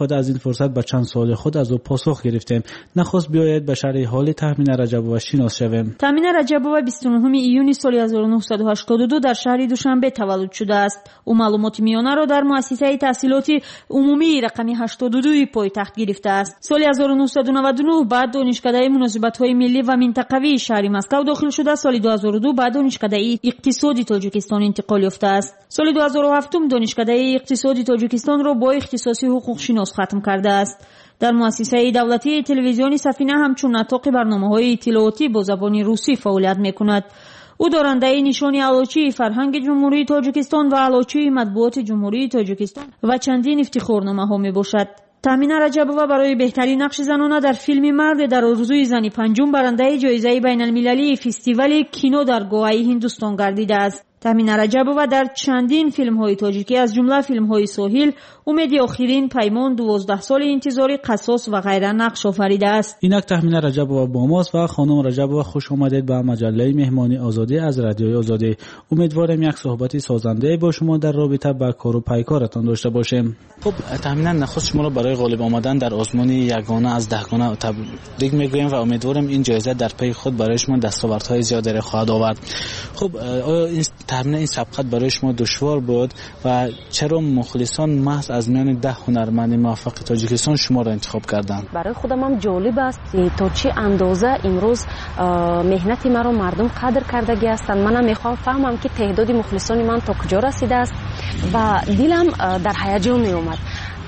استفاده از این فرصت به چند سوال خود از او پاسخ گرفتیم. نخست بیاید به شرح حال تهمینه رجبووا شناس شویم. تهمینه رجبووا بیست و نهم ایون سال هزار و نهصد و هشتاد و دو در شهر دوشنبه تولد شده است. او معلومات میانه را در مؤسسه تحصیلاتی عمومی رقمی هشتاد و دو پایتخت گرفته است. سال هزار و نهصد و نود و نه بعد دانشکده مناسبت‌های ملی و منطقوی شهر مسکو داخل شده. سال دو هزار و دو بعد دانشکده اقتصادی تاجیکستان انتقال یافته است. سال دو هزار و هفت دانشکده اقتصادی تاجیکستان را با اختصاصی حقوق شناس ختم کرده است. در مؤسسه دولتی تلویزیون سفینه همچون نطاق برنامه‌های اطلاعاتی با زبان روسی فعالیت می‌کند. او دارنده نشان علوچی فرهنگ جمهوری تاجیکستان و علوچی مطبوعات جمهوری تاجیکستان و چندین افتخارنامه‌ها میباشد. تهمینه رجبووا برای بهترین نقش زنانه در فیلم مرد در آرزوی زنی پنجم برنده جایزه بین المللی فستیوال کینو در گواهی هندوستان گردیده است. تهمینه رجبووا در چندین فیلم‌های تاجیکی از جمله فیلم‌های ساحل، امید آخرین، پیمان، دوازده سال انتظار، قصاص و غیره نقش آفریده است. اینک تهمینه رجبووا با ماست و خانم رجبووا خوش آمدید به مجله مهمانی آزادی از رادیوی آزادی. امیدوارم یک صحبت سازنده با شما در رابطه با کار و پیکارتان داشته باشیم. خب تهمینه نخست شما را برای غالب آمدن در آزمون یگانه از دهگانه تبریک میگویم و امیدوارم این جایزه در پی خود برای شما دستاوردهای زیادی خواهد آورد. خب آیا این تهمینه این سبقت برای شما دشوار بود و چرا مخلصان محض از میان ده هنرمند موفق تاجیکستان شما را انتخاب کردند؟ برای خودم هم جالب است تا چه اندازه امروز مهنت مرا مردم قدر کردگی هستند. منم میخوام فهمم که تعداد مخلصان من تا کجا رسیده است و دلم در هیجان می اومد.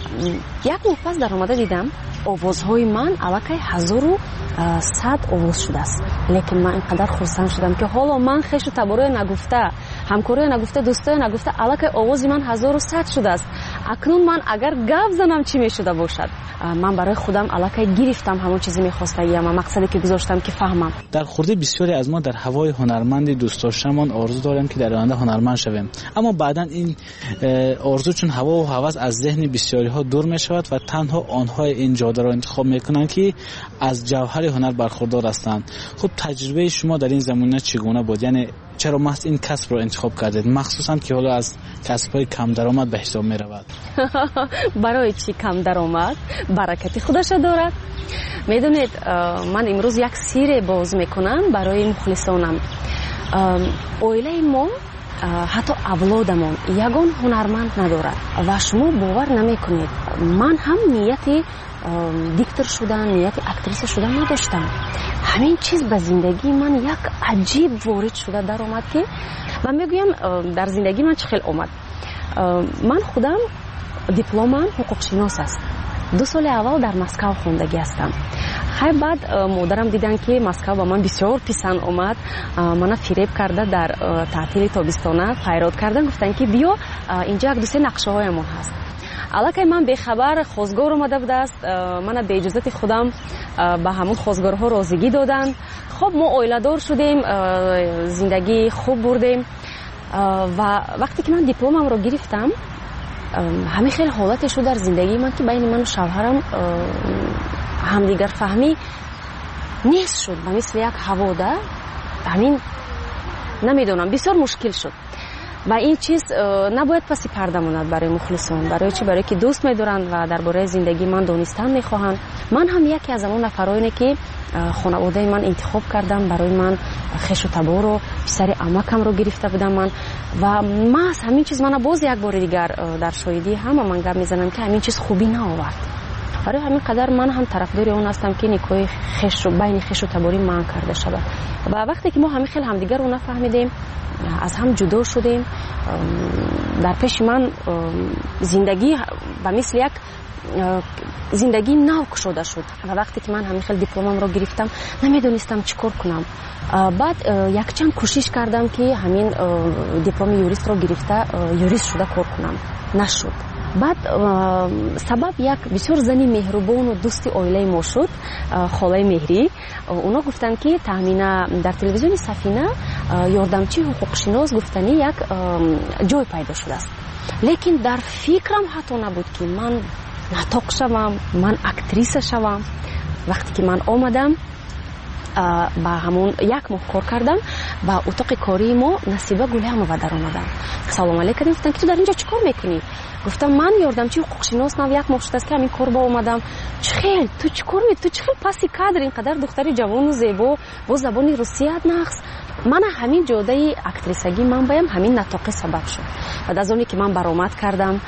یک ماه پس در آمده دیدم آوازهای من الکی هزار و صد آواز شده است، لیکن من اینقدر خرسند شدم که حالا من خیش و تبارای نگفته، همکارای نگفته، دوستای نگفته، الکی آواز من هزار و صد شده است. اکنون من اگر گپ زنم چی میشده باشد؟ من برای خودم الکی گرفتم همون چیزی میخواستم، اما مقصدی که گذاشتم که فهمم. در خورده بسیاری از ما در هوای هنرمند دوست داشتمان آرزو داریم که در آینده هنرمند شویم، اما بعداً این آرزو چون هوا و هوس از ذهن بسیاری ها دور می شود و تنها آنها این جاده را انتخاب میکنند که از جوهر هنر برخوردار هستند. خب تجربه شما در این زمینه چگونه بود؟ یعنی چرا محض این کسب را انتخاب کردید، مخصوصا که حالا از کسب‌های کم درآمد به حساب می رود؟ برای چی کم درآمد؟ برکت خودش دارد. میدونید من امروز یک سیر باز میکنم برای مخلصانم. اویله ما حتی اولادمون یگان هنرمند ندارد و شما باور نمیکنید من هم نیت دیکتور شدن، نیت اکتریس شدن نداشتم. همین چیز به زندگی من یک عجیب وارد شده در اومد که من میگویم در زندگی من چه خیلی اومد. من خودم دیپلمم حقوق شناس است. دو سال اول در مسکو خوندگی هستم. خیلی بعد مادرم دیدن که مسکو با من بسیار پسند اومد، منو فریب کرده در تعطیل تابستانه پیراد کردن، گفتن که بیا اینجا یک دو سه نقشه هایمون هست. الکی من به خبر خواستگار اومده بوده است، من به اجازه خودم به همون خواستگارها راضیگی دادن. خب ما اویله‌دار شدیم، زندگی خوب بردیم و وقتی که من دیپلمم رو گرفتم همین خیلی حالتی شد در زندگی من که بین من و شوهرم همدیگر فهمی نیست شد و مثل یک هواده همین نمیدونم بسیار مشکل شد و این چیز نباید پسی پرده ماند برای مخلصان. برای چی؟ برای که دوست می‌دارند و درباره زندگی من دانستن می‌خواهند. من هم یکی از اون نفرایی که خانواده من انتخاب کردم، برای من خش و تبار و پسر عمکم رو گرفته بودم من و من همین چیز من باز یک بار دیگر در شاهدی همه من گپ میزنم که همین چیز خوبی نآورد. برای همین قدر من هم طرفدار اون هستم که نکاح خش رو بین خش و تباری من کرده شود و وقتی که ما همین خیلی همدیگر رو نفهمیدیم از هم جدا شدیم، در پیش من زندگی به مثل یک زندگی نو شده شد و وقتی که من همین خیلی دیپلمم رو گرفتم نمیدونستم چیکار کنم. بعد یک چند کوشش کردم که همین دیپلم یوریست رو گرفته یوریست شده کار کنم، نشد. بعد سبب یک بسیار زنی مهربان و دوست اویله ما شد، خاله مهری. اونا گفتن که تهمینه در تلویزیون سفینه یاردمچی حقوق شناس گفتنی یک جای پیدا شده است، لیکن در فکرم حتی نبود که من نطاق شوم، من اکتریس شوم. وقتی که من آمدم با همون یک ماه کار کردم با اتاق کاری ما نصیبه گلیمова در اومدن. سلام علیکم کردیم، گفتن که تو در اینجا چیکار میکنی؟ گفتم من یاردمچی حقوق شناس نو یک ماه شده است که همین کار با اومدم. چخیل تو چیکار می تو چخیل پاسی کادر اینقدر دختری جوان و زیبا با زبان روسیه نقص. من همین جوده اکتریسگی من بایم همین نطاق سبب شد. بعد از اونی که من برآمد کردم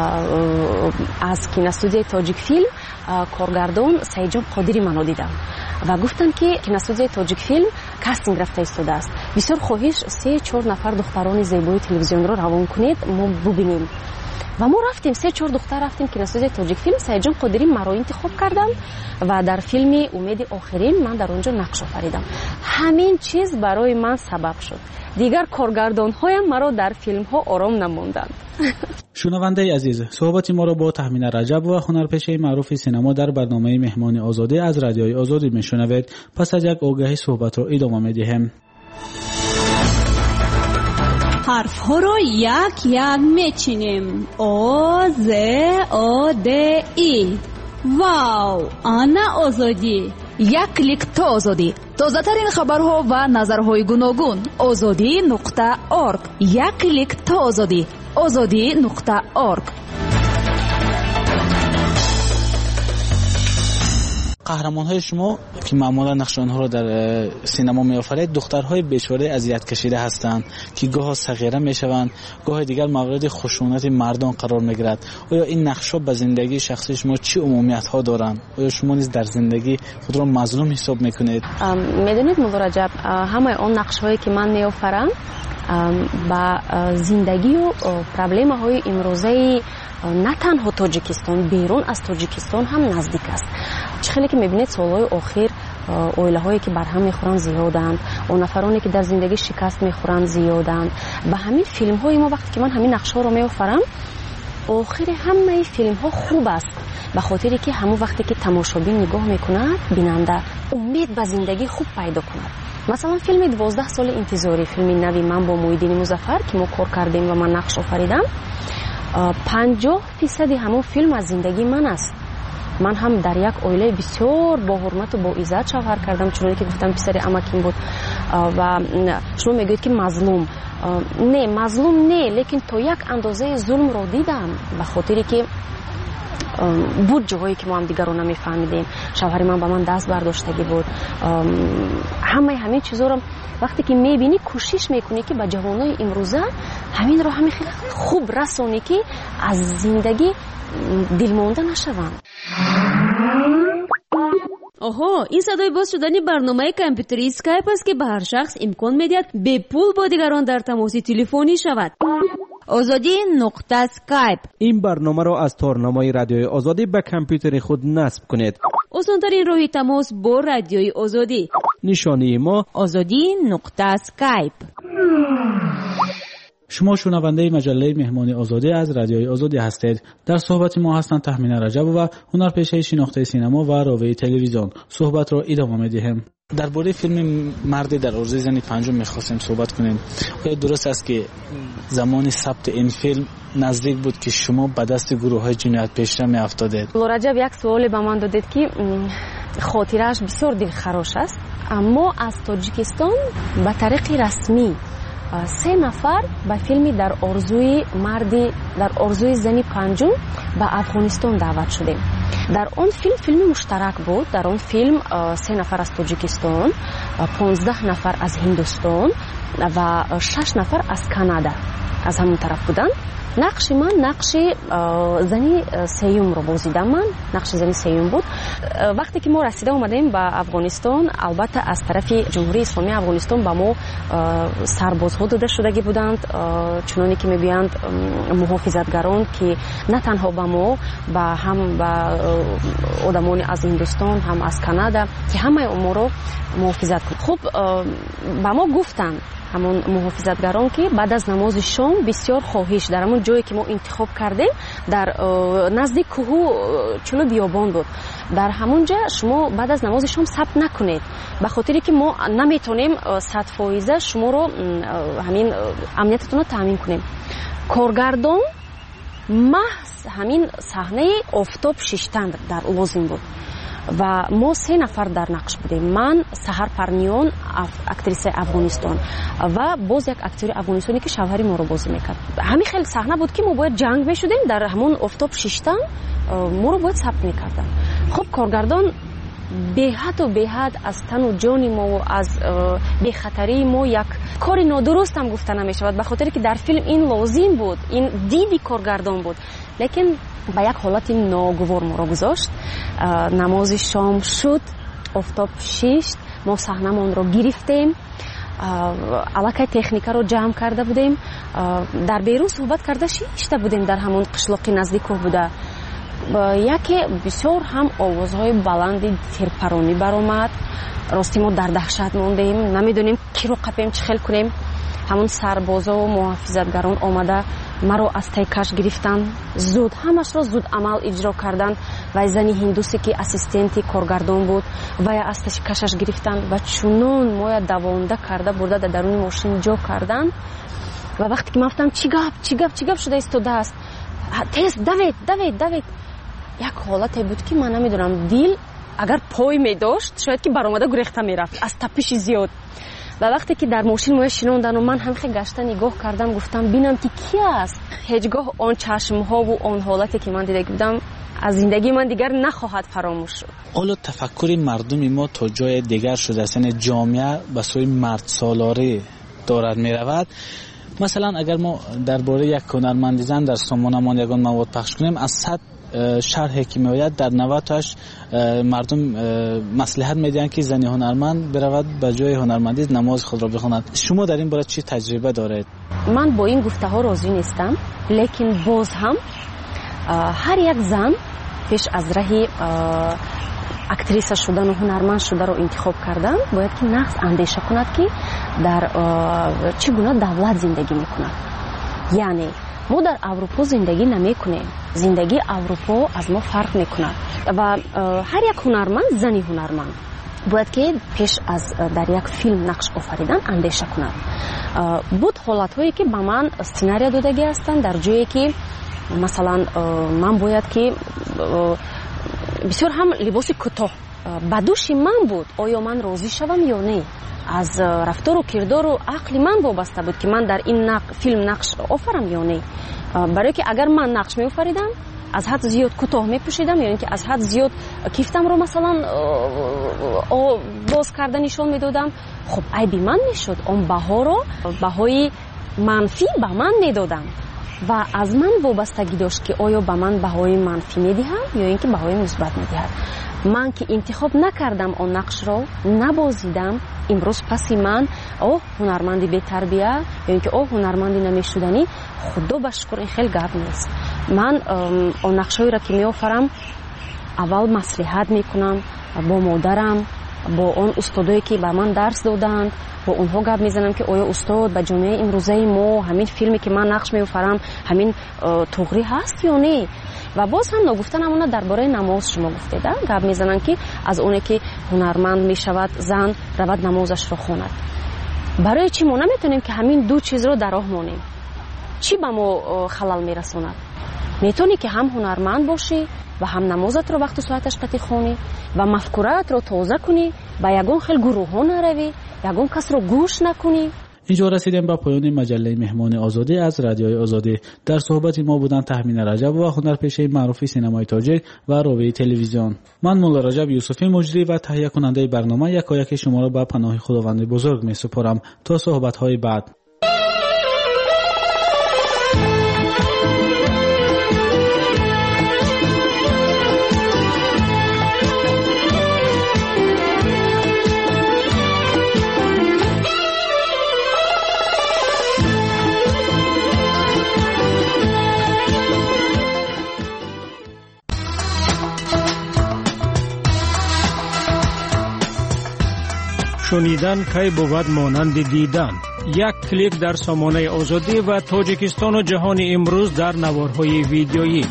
از کینوستودیوی تاجیک فیلم کارگردان سعیدجان قادری منو دیدم و گفتن که کینوستودیوی تاجیک فیلم کاستینگ رفته ایستاده است. بسیار خواهش سه چهار نفر دختران زیبای تلویزیون رو روان کنید ما ببینیم. و ما رفتیم سه چهار دختر رفتیم کینوستودیوی تاجیک فیلم. سعیدجان قادری مرا انتخاب کردن و در فیلم امید آخرین من در اونجا نقش آفریدم. همین چیز برای من سبب شد. دیگر کارگردان هایم مرا در فیلم ها آرام نموندند. شنونده عزیز، صحبت ما را با تهمینه رجب و هنرپیشه معروف سینما در برنامه مهمان آزادی از رادیوی آزادی میشنوید. پس از یک آگهی صحبت را ادامه میدیم. حرف ها رو یک یک میچینیم. آ ز آ د ای. واو، آنا آزادی. یک کلیک تا آزادی. تازه ترین خبرها و نظرهای گوناگون. آزادی نقطه ارگ. یک کلیک تا آزادی. آزادی نقطه ارگ. قهرمان‌های شما که معمولا نقش آنها را در سینما می‌آفرید دخترهای بیچاره اذیت کشیده هستند که گاه صغیره می‌شوند، گاه دیگر مورد خشونت مردان قرار می‌گیرد. آیا این نقش‌ها به زندگی شخصی شما چه عمومیت‌ها دارند؟ آیا شما نیز در زندگی خود را مظلوم حساب می‌کنید؟ می‌دونید مولا رجب، همه آن نقش‌هایی که من می‌آفرم با زندگی و پرابلم‌های امروزه نه تنها تاجیکستان، بیرون از تاجیکستان هم نزدیک است. چخیلی که میبینید سالهای آخر اویله هایی که برهم میخورن زیادند، اون نفرانی که در زندگی شکست میخورن زیادند. به همین فیلم های ما وقتی که من همین نقشه ها رو میآفرم، آخر همه فیلم ها خوب است، به خاطری که همون وقتی که تماشابین نگاه میکند بیننده امید به زندگی خوب پیدا کند. مثلا فیلم دوازده سال انتظاری، فیلم نوی من با محیدین مظفر که ما کار کردیم و من نقش آفریدم، پنجاه فیصد همون فیلم از زندگی من است. من هم در یک عائله بسیار با حرمت و با عزت شوهر کردم، چون که گفتم پسر عمکیم بود. و شما میگوید که مظلوم، نه مظلوم نه، لیکن تا یک اندازه ظلم رو دیدم، به خاطری که بود جاهایی که ما هم دیگر رو نمیفهمیدیم. شوهر من با من دست برداشتگی بود. همه همین چیزا رو وقتی که میبینی کوشش میکنی که با جوانای امروزه همین رو همین خیلی خوب رسونی که از زندگی دلمانده نشوند. آها، این صدای باز شدن برنامه کامپیوتری اسکایپ است که به هر شخص امکان میدهد به پول با دیگران در تماس تلفنی شود. آزادی نقطه اسکایپ. این برنامه را از تارنمای رادیوی آزادی به کامپیوتر خود نصب کنید. آسان‌ترین راه تماس با رادیوی آزادی. نشانی ما آزادی نقطه اسکایپ. شما شنونده مجله مهمان آزادی از رادیوی آزادی هستید. در صحبت ما هستند تهمینه رجب و هنرپیشه شناخته سینما و راوی تلویزیون. صحبت را ادامه می‌دهیم. درباره فیلم مرد در عرضه زن پنجم می‌خواستیم صحبت کنیم. آیا درست است که زمان ثبت این فیلم نزدیک بود که شما به دست گروه‌های جنایت پیشه می‌افتادید؟ رجب یک سوالی به من دادید که خاطرش بسیار دلخراش است، اما از تاجیکستان به طریق رسمی سه نفر به فیلمی در آرزوی مردی در آرزوی زنی پنجم به افغانستان دعوت شدیم. در اون فیلم فیلم مشترک بود. در اون فیلم سه نفر از تاجیکستان، پانزده نفر از هندوستان و شش نفر از کانادا از همون طرف بودن. نقش من نقش زنی سیوم رو بازیدم. من نقش زنی سیوم بود. وقتی که ما رسیده اومدیم به افغانستان، البته از طرف جمهوری اسلامی افغانستان به ما سربازها داده شدگی بودند، چنانی که میگویند محافظتگران که نه تنها به ما به هم به آدمان از هندوستان هم از کانادا که همه ما رو محافظت کنند. خب به ما گفتند همون محافظتگران که بعد از نماز شام بسیار خواهش در همون جایی که ما انتخاب کردیم در نزدیک کوه چلو بیابان بود، در همونجا شما بعد از نماز شام ثبت نکنید، به خاطری که ما نمیتونیم صد فایزه شما رو همین امنیتتون رو تامین کنیم. کارگردان محض همین صحنه آفتاب ششتن در لازم بود. و ما سه نفر در نقش بودیم. من سحر پرنیون اکتریس افغانستان و باز یک اکتور افغانستانی که شوهر ما رو بازی میکرد. همین خیلی صحنه بود که ما باید جنگ میشدیم در همون آفتاب شیشتن، ما رو باید ثبت میکردن. خب کارگردان به حد و به حد از تن و جان ما و از بی خطری ما یک کار نادرست هم گفته نمیشود، به خاطر که در فیلم این لازم بود، این دیدی کارگردان بود. لیکن به یک حالت ناگوار ما رو گذاشت. نماز شام شد، آفتاب شیشت، ما صحنه‌مان رو گرفتیم، علاقه تکنیکا رو جمع کرده بودیم، در بیرون صحبت کرده شیشته بودیم در همون قشلاق نزدیک بوده. یکی بسیار هم آوازهای بلندی تیرپرانی برآمد. راستی ما در دهشت موندیم، نمیدونیم کی رو قپیم چه خیل کنیم. همون سربازا و محافظتگران آمده ما رو از تیکش گرفتن، زود همش رو زود عمل اجرا کردن و زنی هندوسی که اسیستنتی کارگردان بود و از تیکشش گرفتن و چونون ما دوانده کرده برده در درون ماشین جا کردن. و وقتی که من گفتم چی گپ چی گپ چی گپ شده ایستاده است، تیز دوید دوید دوید. یک حالتی بود که من نمیدونم دل اگر پای می داشت شاید که برآمده گریخته میرفت از تپش زیاد. و وقتی که در ماشین ما شنوندن و من هم خیلی گشته نگاه کردم، گفتم ببینم که کی است. هیچگاه آن چشم ها و آن حالتی که من دیده بودم از زندگی من دیگر نخواهد فراموش شد. حالا تفکر مردم ما تا جای دیگر شده است، یعنی جامعه به سوی مرد سالاری دارد می رود. مثلا اگر ما درباره یک هنرمند زن در سامانه‌مان یگان مواد پخش کنیم، از صد شرحی که میآید در نود تاش مردم مصلحت میدن که زنی هنرمند برود به جای هنرمندی نماز خود را بخواند. شما در این باره چی تجربه دارید؟ من با این گفته ها راضی نیستم، لیکن باز هم هر یک زن پیش از راه اکتریس شدن و هنرمند شدن رو انتخاب کردن باید که نقص اندیشه کند که در چگونه دولت زندگی میکند. یعنی ما در اروپا زندگی نمی کنیم، زندگی اروپا از ما فرق میکند و هر یک هنرمند زنی هنرمند باید که پیش از در یک فیلم نقش آفریدن اندیشه کند. بود حالت هایی که به من سیناریا دادگی هستند در جایی که مثلا من باید که بسیار هم لباس کوتاه به دوش من بود، آیا من راضی شوم یا نه. از رفتار و کردار و عقل من وابسته بود که من در این نق... فیلم نقش آفرم یا نه. برای که اگر من نقش می آفریدم از حد زیاد کوتاه می پوشیدم یا اینکه از حد زیاد کیفتم رو مثلا باز کردن نشون می دادم، خب عیبی من میشد. اون بها رو بهای منفی به من می دادم و از من وابستگی داشت که آیا به من بهای منفی می دهم یا اینکه بهای مثبت می دهم. من که انتخاب نکردم اون نقش رو نبازیدم، امروز پسی من اوه هنرمندی بی تربیه یا اینکه اوه هنرمندی نمیشدنی، خدا بشکر این خیلی گپ نیست. من اون نقشایی را که می آفرم اول مصلحت میکنم با مادرم، با اون استادایی که به من درس دادند، با اونها گپ میزنم که آیا استاد به جامعه امروزه ما همین فیلمی که من نقش میآفرم همین توغری هست یا نه. و باز هم نگفتن همون درباره نماز شما گفتید، گپ میزنن که از اونه که هنرمند میشود زن رود نمازش رو خوند. برای چی ما نمیتونیم که همین دو چیز رو در راه مانیم؟ چی به ما خلل میرسوند؟ میتونی که هم هنرمند باشی و هم نمازت رو وقت و ساعتش قطعی خونی و مفکورت رو تازه کنی، با یگون خیلی گروه ها نروی، یگون کس رو گوش نکنی. اینجا رسیدیم به پایان مجله مهمان آزادی از رادیوی آزادی. در صحبت ما بودن تهمین رجب و هنرپیشه معروف سینمای تاجیک و راوی تلویزیون. من مولا رجب یوسفی مجری و تهیه کننده برنامه یکایک شما را به پناه خداوند بزرگ می سپارم تا صحبت های بعد. شنیدن کی بود مانند دیدن. یک کلیک در سامانه آزادی و تاجیکستان و جهان امروز در نوارهای ویدیویی.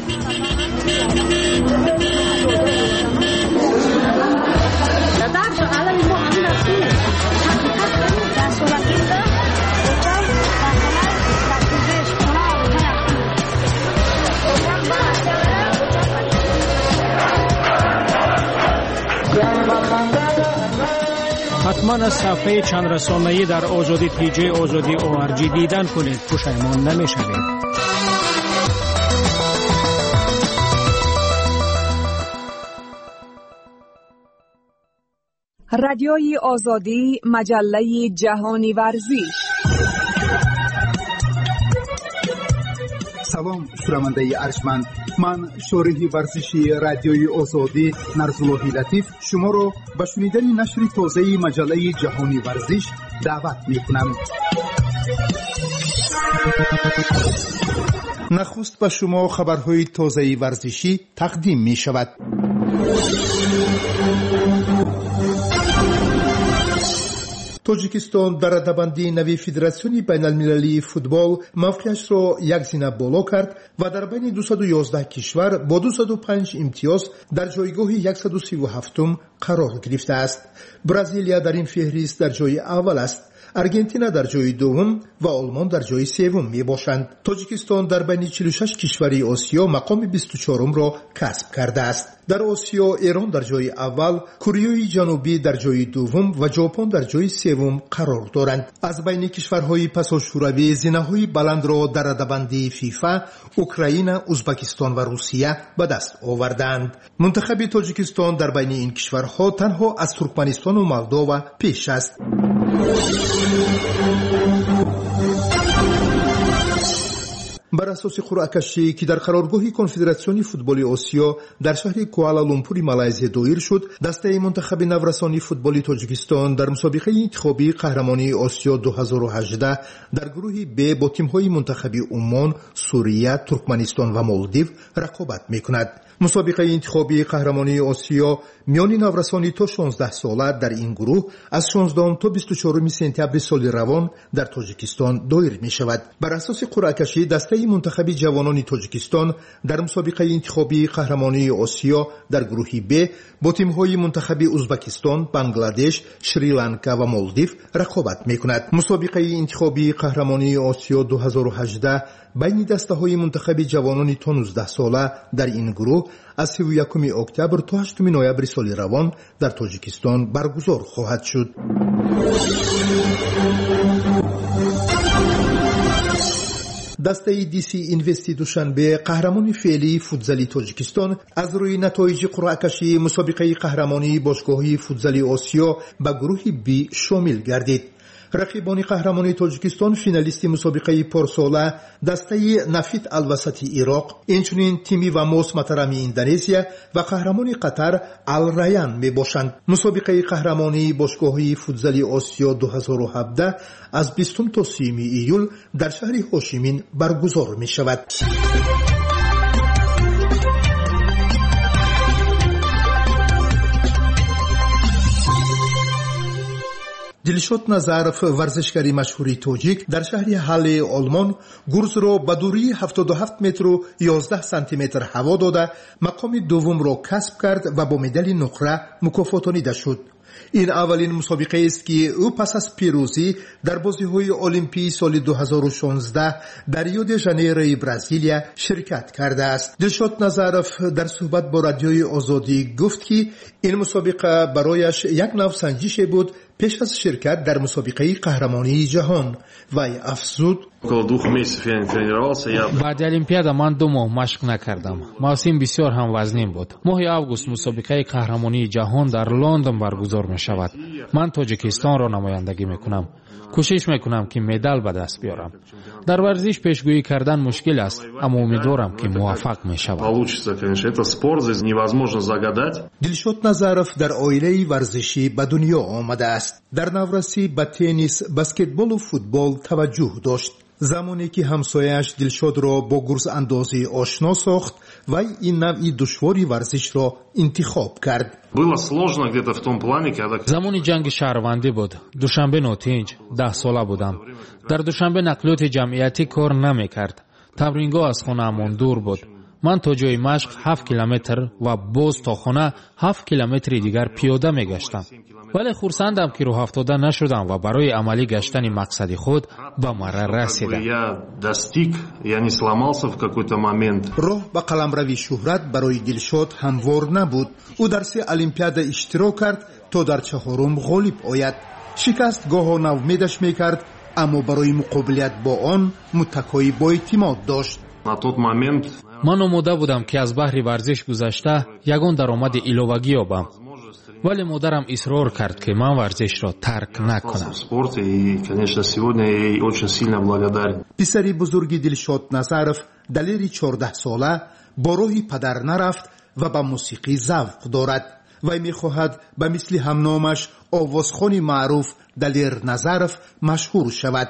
حتما از صفحه چند رسانه‌ای در آزادی پی جی آزادی او آر جی دیدن کنید. پشیمان نمی‌شوید. رادیوی آزادی، مجله جهانی ورزش. سلام شنونده ارجمند، من شارح ورزشی رادیوی آزادی نرزاللهی لطیف شما را به شنیدن نشر تازه مجله جهانی ورزش دعوت می‌کنم. نخست به شما خبرهای تازه ورزشی تقدیم می‌شود. توجیکستان در رده‌بندی نوی فدراسیون بین المللی فوتبال موقعش را یک زینه بالا کرد و در بین دویست و یازده کشور با دویست و پنج امتیاز در جایگاه صد و سی و هفت قرار گرفته است. برزیلیا در این فهرست در جای اول است. ارژانتین در جای دوم و آلمان در جای سوم می باشند. تاجیکستان در بین چهل و شش کشور آسیا مقام بیست و چهارم را کسب کرده است. در آسیا ایران در جای اول، کره جنوبی در جای دوم و ژاپن در جای سوم قرار دارند. از بین کشورهای پساشوروی زینه‌های بلند را در رده‌بندی فیفا اوکراین، ازبکستان و روسیه به دست آوردند. منتخب تاجیکستان در بین این کشورها تنها از ترکمنستان و مولداوا پیش است. بر اساس قرعه کشی که در قرارگاه کنفدراسیون فوتبال آسیا در شهر کوالالامپور مالزی دایر شد، دسته منتخب نورسانی فوتبال تاجیکستان در مسابقه انتخابی قهرمانی آسیا دو هزار و هجده در گروه ب با تیم‌های منتخب عمان، سوریه، ترکمنستان و مالدیو رقابت می‌کند. مسابقه انتخابی قهرمانی آسیا میان نورسانی تا شانزده ساله در این گروه از شانزده تا بیست و چهار سپتامبر سال روان در تاجیکستان دایر می شود. بر اساس قرعه کشی دسته منتخب جوانان تاجیکستان در مسابقه انتخابی قهرمانی آسیا در گروه ب با تیم‌های منتخب ازبکستان، بنگلادش، شریلانکا و مالدیو رقابت می کند. مسابقه انتخابی قهرمانی آسیا دو هزار و هجده بین دسته‌های منتخب جوانان تا نوزده ساله در این گروه از سی و یکم اکتبر تا هشتم نوامبر سال روان در تاجیکستان برگزار خواهد شد. دسته دی سی اینوستی دوشنبه قهرمان فعلی فوتزالی تاجیکستان از روی نتایج قرعه کشی مسابقه قهرمانی باشگاهی فوتزالی آسیا به گروه بی شامل گردید. رقیبان قهرمانی تاجیکستان فینالیست مسابقه پارساله دسته نفیت الوسطی عراق، اینچنین تیمی و موس مترمی اندونزیا و قهرمان قطر الریان می باشند. مسابقه قهرمانی باشگاهی فوتزالی آسیا دو هزار و هفده از بیستم تا سیوم ایول در شهر هاشیمین برگزار می شود. دلشاد نظرف ورزشکاری مشهوری تاجیک در شهر حل آلمان گرز را به دوری هفتاد و هفت متر و یازده سانتی متر هوا داده مقام دوم را کسب کرد و با مدال نقره مکافاتانیده شد. این اولین مسابقه است که او پس از پیروزی در بازی‌های المپی سال دو هزار و شانزده در ریو دی ژانیروی برزیلیا شرکت کرده است. دلشاد نظرف در صحبت با رادیوی آزادی گفت که این مسابقه برایش یک نوسنجش بود پیش از شرکت در مسابقه قهرمانی جهان و افزود بعد المپیادا من دو ماه مشق نکردم. موسم بسیار هم وزنین بود. ماه آگوست مسابقه قهرمانی جهان در لندن برگزار می شود. من تاجیکستان را نمایندگی می کنم. کوشش می کنم که مدال به دست بیارم. در ورزش پیشگویی کردن مشکل است، اما امیدوارم که موفق می شود. دلشاد نظرف در عائله ورزشی به دنیا آمده است. در نورسی به تنیس، بسکتبال و فوتبال توجه داشت. زمانی که همسایه‌اش دلشاد را با گرز اندازی آشنا ساخت و این نوعی دشواری ورزش را انتخاب کرد. زمانی جنگ شهروندی بود. دوشنبه نوتنج ده ساله بودم. در دوشنبه نقلیات جمعیتی کار نمی کرد. تمرینگاه از خانه‌مان دور بود. ман то ҷои машқ ҳафт километр ва боз то хона ҳафт километри дигар пиёда мегаштам. вале хурсандам ки роҳафтода нашудам ва барои амалӣ гаштани мақсади худ ба марра расидам. роҳ ба қаламрави шӯҳрат барои Дилшод ҳамвор набуд. ӯ дар се олимпиада иштирок кард то дар чаҳорум ғолиб ояд. шикаст гоҳо навмедаш мекард, аммо барои муқобилат бо он муттакои боэътимод дошт. ман омода будам ки аз баҳри варзиш гузашта ягон даромади иловагӣ ёбам. вале модарам исрор кард ки ман варзишро тарк накунам. писари бузурги Дилшод Назаров далери чордаҳсола бо роҳи падар нарафт ва ба мусиқӣ завқ дорад. вай мехоҳад ба мисли ҳамномаш овозхони маъруф Далер Назаров машҳур шавад.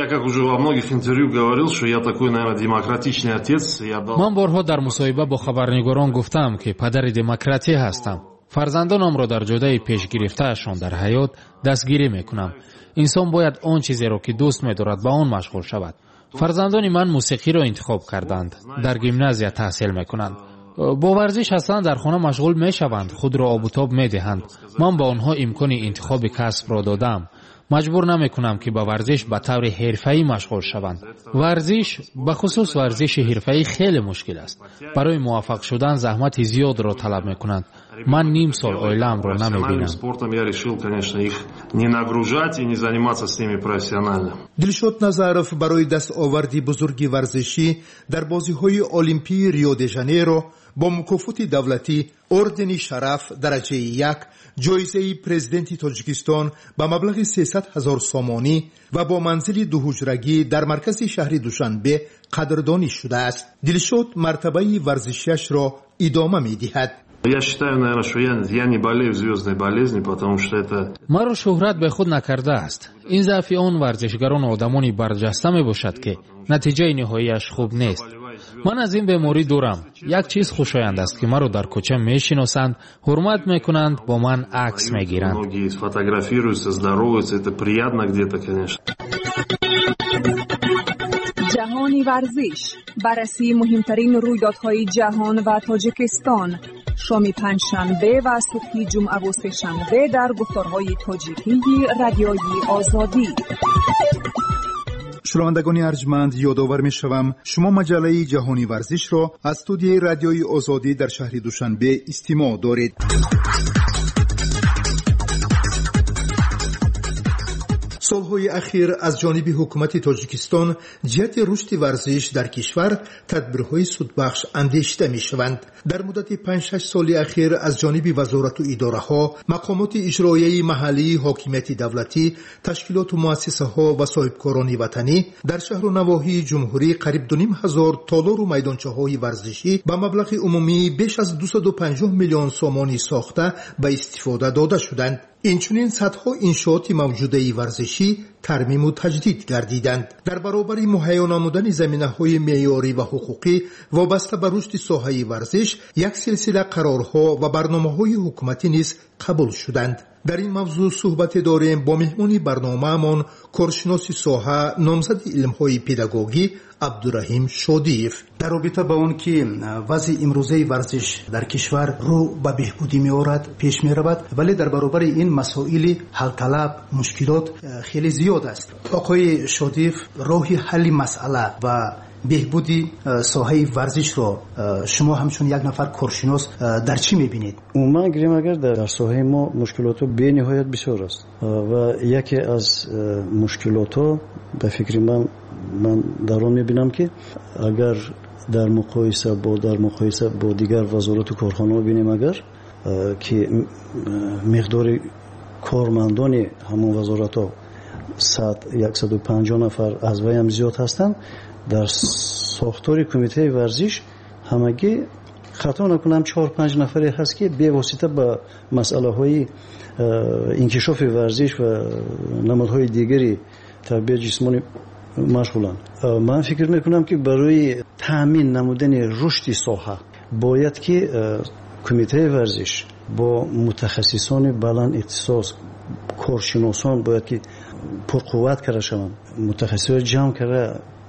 ман борҳо дар мусоҳиба бо хабарнигорон гуфтам ки падари демократӣ ҳастам. фарзандонамро дар ҷодаи пешгирифтаашон дар ҳаёт дастгирӣ мекунам. инсон бояд он чизеро ки дӯст медорад ба он машғул шавад. фарзандони ман мусиқиро интихоб карданд. дар гимназия таҳсил мекунанд. бо варзиш ҳастан дар хона машғул мешаванд, худро обутоб медиҳанд. ман ба онҳо имкони интихоби касбро додам. маҷбур намекунам ки ба варзиш ба таври ҳирфаӣ машғул шаванд. варзиш, ба хусус варзиши ҳирфаӣ хеле мушкил аст. барои муваффақ шудан заҳмати зиёдро талаб мекунанд. ман ним сол оилаамро намебинам. Дилшод Назаров барои дастоварди бузурги варзишӣ дар бозиҳои олимпии Рио де Жанейро бо мукофоти давлатӣ, ордени шараф дараҷаи як, ҷоизаи президенти Тоҷикистон ба маблағи сесад ҳазор сомонӣ ва бо манзили дуҳуҷрагӣ дар маркази шаҳри Душанбе қадрдонӣ шудааст. Дилшод мартабаи варзишиашро идома медиҳад. маро шӯҳрат бехуд накардааст. ин заъфи он варзишгарон одамони барҷаста мебошад ки натиҷаи ниҳоияш хуб нест. ман аз ин беморӣ дурам. як чиз хушоянд аст ки маро дар кӯча мешиносанд, ҳурмат мекунанд, бо ман акс мегиранд. ҷаҳони варзиш, барраси муҳимтарин рӯйдодҳои ҷаҳон ва Тоҷикистон. шоми панҷшанбе ва субҳи ҷумъаву сешанбе дар гуфторҳои тоҷикии радиои озодӣ. шунавандагони арҷманд, ёдовар мешавам шумо маҷаллаи ҷаҳони варзишро аз студияи радиои озодӣ дар шаҳри Душанбе истимоъ доред. солҳои ахир аз ҷониби ҳукумати Тоҷикистон ҷиҳати рушди варзиш дар кишвар тадбирҳои судбахш андешида мешаванд. дар муддати панҷ шаш соли ахир аз ҷониби вазорату идораҳо, мақомоти иҷроияи маҳаллии ҳокимияти давлатӣ, ташкилоту муассисаҳо ва соҳибкорони ватанӣ дар шаҳру навоҳии ҷумҳурӣ қариб дуним ҳазор толору майдончаҳои варзишӣ ба маблағи умумии беш аз дусаду панҷоҳ миллион сомонӣ сохта ба истифода дода шуданд. инчунин садҳо иншооти мавҷудаи варзишӣ тармиму таҷдид гардиданд. дар баробари муҳайё намудани заминаҳои меъёрӣ ва ҳуқуқӣ вобаста ба рушди соҳаи варзиш як силсила қарорҳо ва барномаҳои ҳукуматӣ низ қабул шуданд. дар ин мавзӯъ суҳбате дорем бо меҳмони барномаамон, коршиноси соҳа, номзади илмҳои педагогӣ Абдураҳим Шодиев. дар робита ба он ки вазъи имрӯзаи варзиш дар кишвар рӯ ба беҳбудӣ меорад, пеш меравад, вале дар баробари ин масоили ҳалталаб, мушкилот хеле зиёд аст. оқои Шодиев, роҳи ҳалли масъала ва беҳбуди соҳаи варзишро шумо ҳамчун як нафар коршинос дар чӣ мебинед? умуман гирем агар дар соҳаи мо мушкилоту бениҳоят бисёр аст ва яке аз мушкилотҳо ба фикри ман ман дар он мебинам ки агар дар муқоиса бо дар муқоиса бо дигар вазорату корхонаҳо бинем агар ки миқдори кормандони ҳамон вазоратҳо сад яксаду панҷоҳ нафар аз вай ҳам зиёд ҳастанд, дар сохтори кумитаи варзиш ҳамагӣ хато накунам чор панҷ нафаре ҳаст ки бевосита ба масъалаҳои инкишофи варзиш ва намудҳои дигари тарбияти ҷисмонӣ машғуланд. ман фикр мекунам ки барои таъмин намудани рушди соҳа бояд ки кумитаи варзиш бо мутахассисони баланд ихтисос, коршиносон бояд ки пурқувват карда шаванд, мутахассисони ҷамъ карда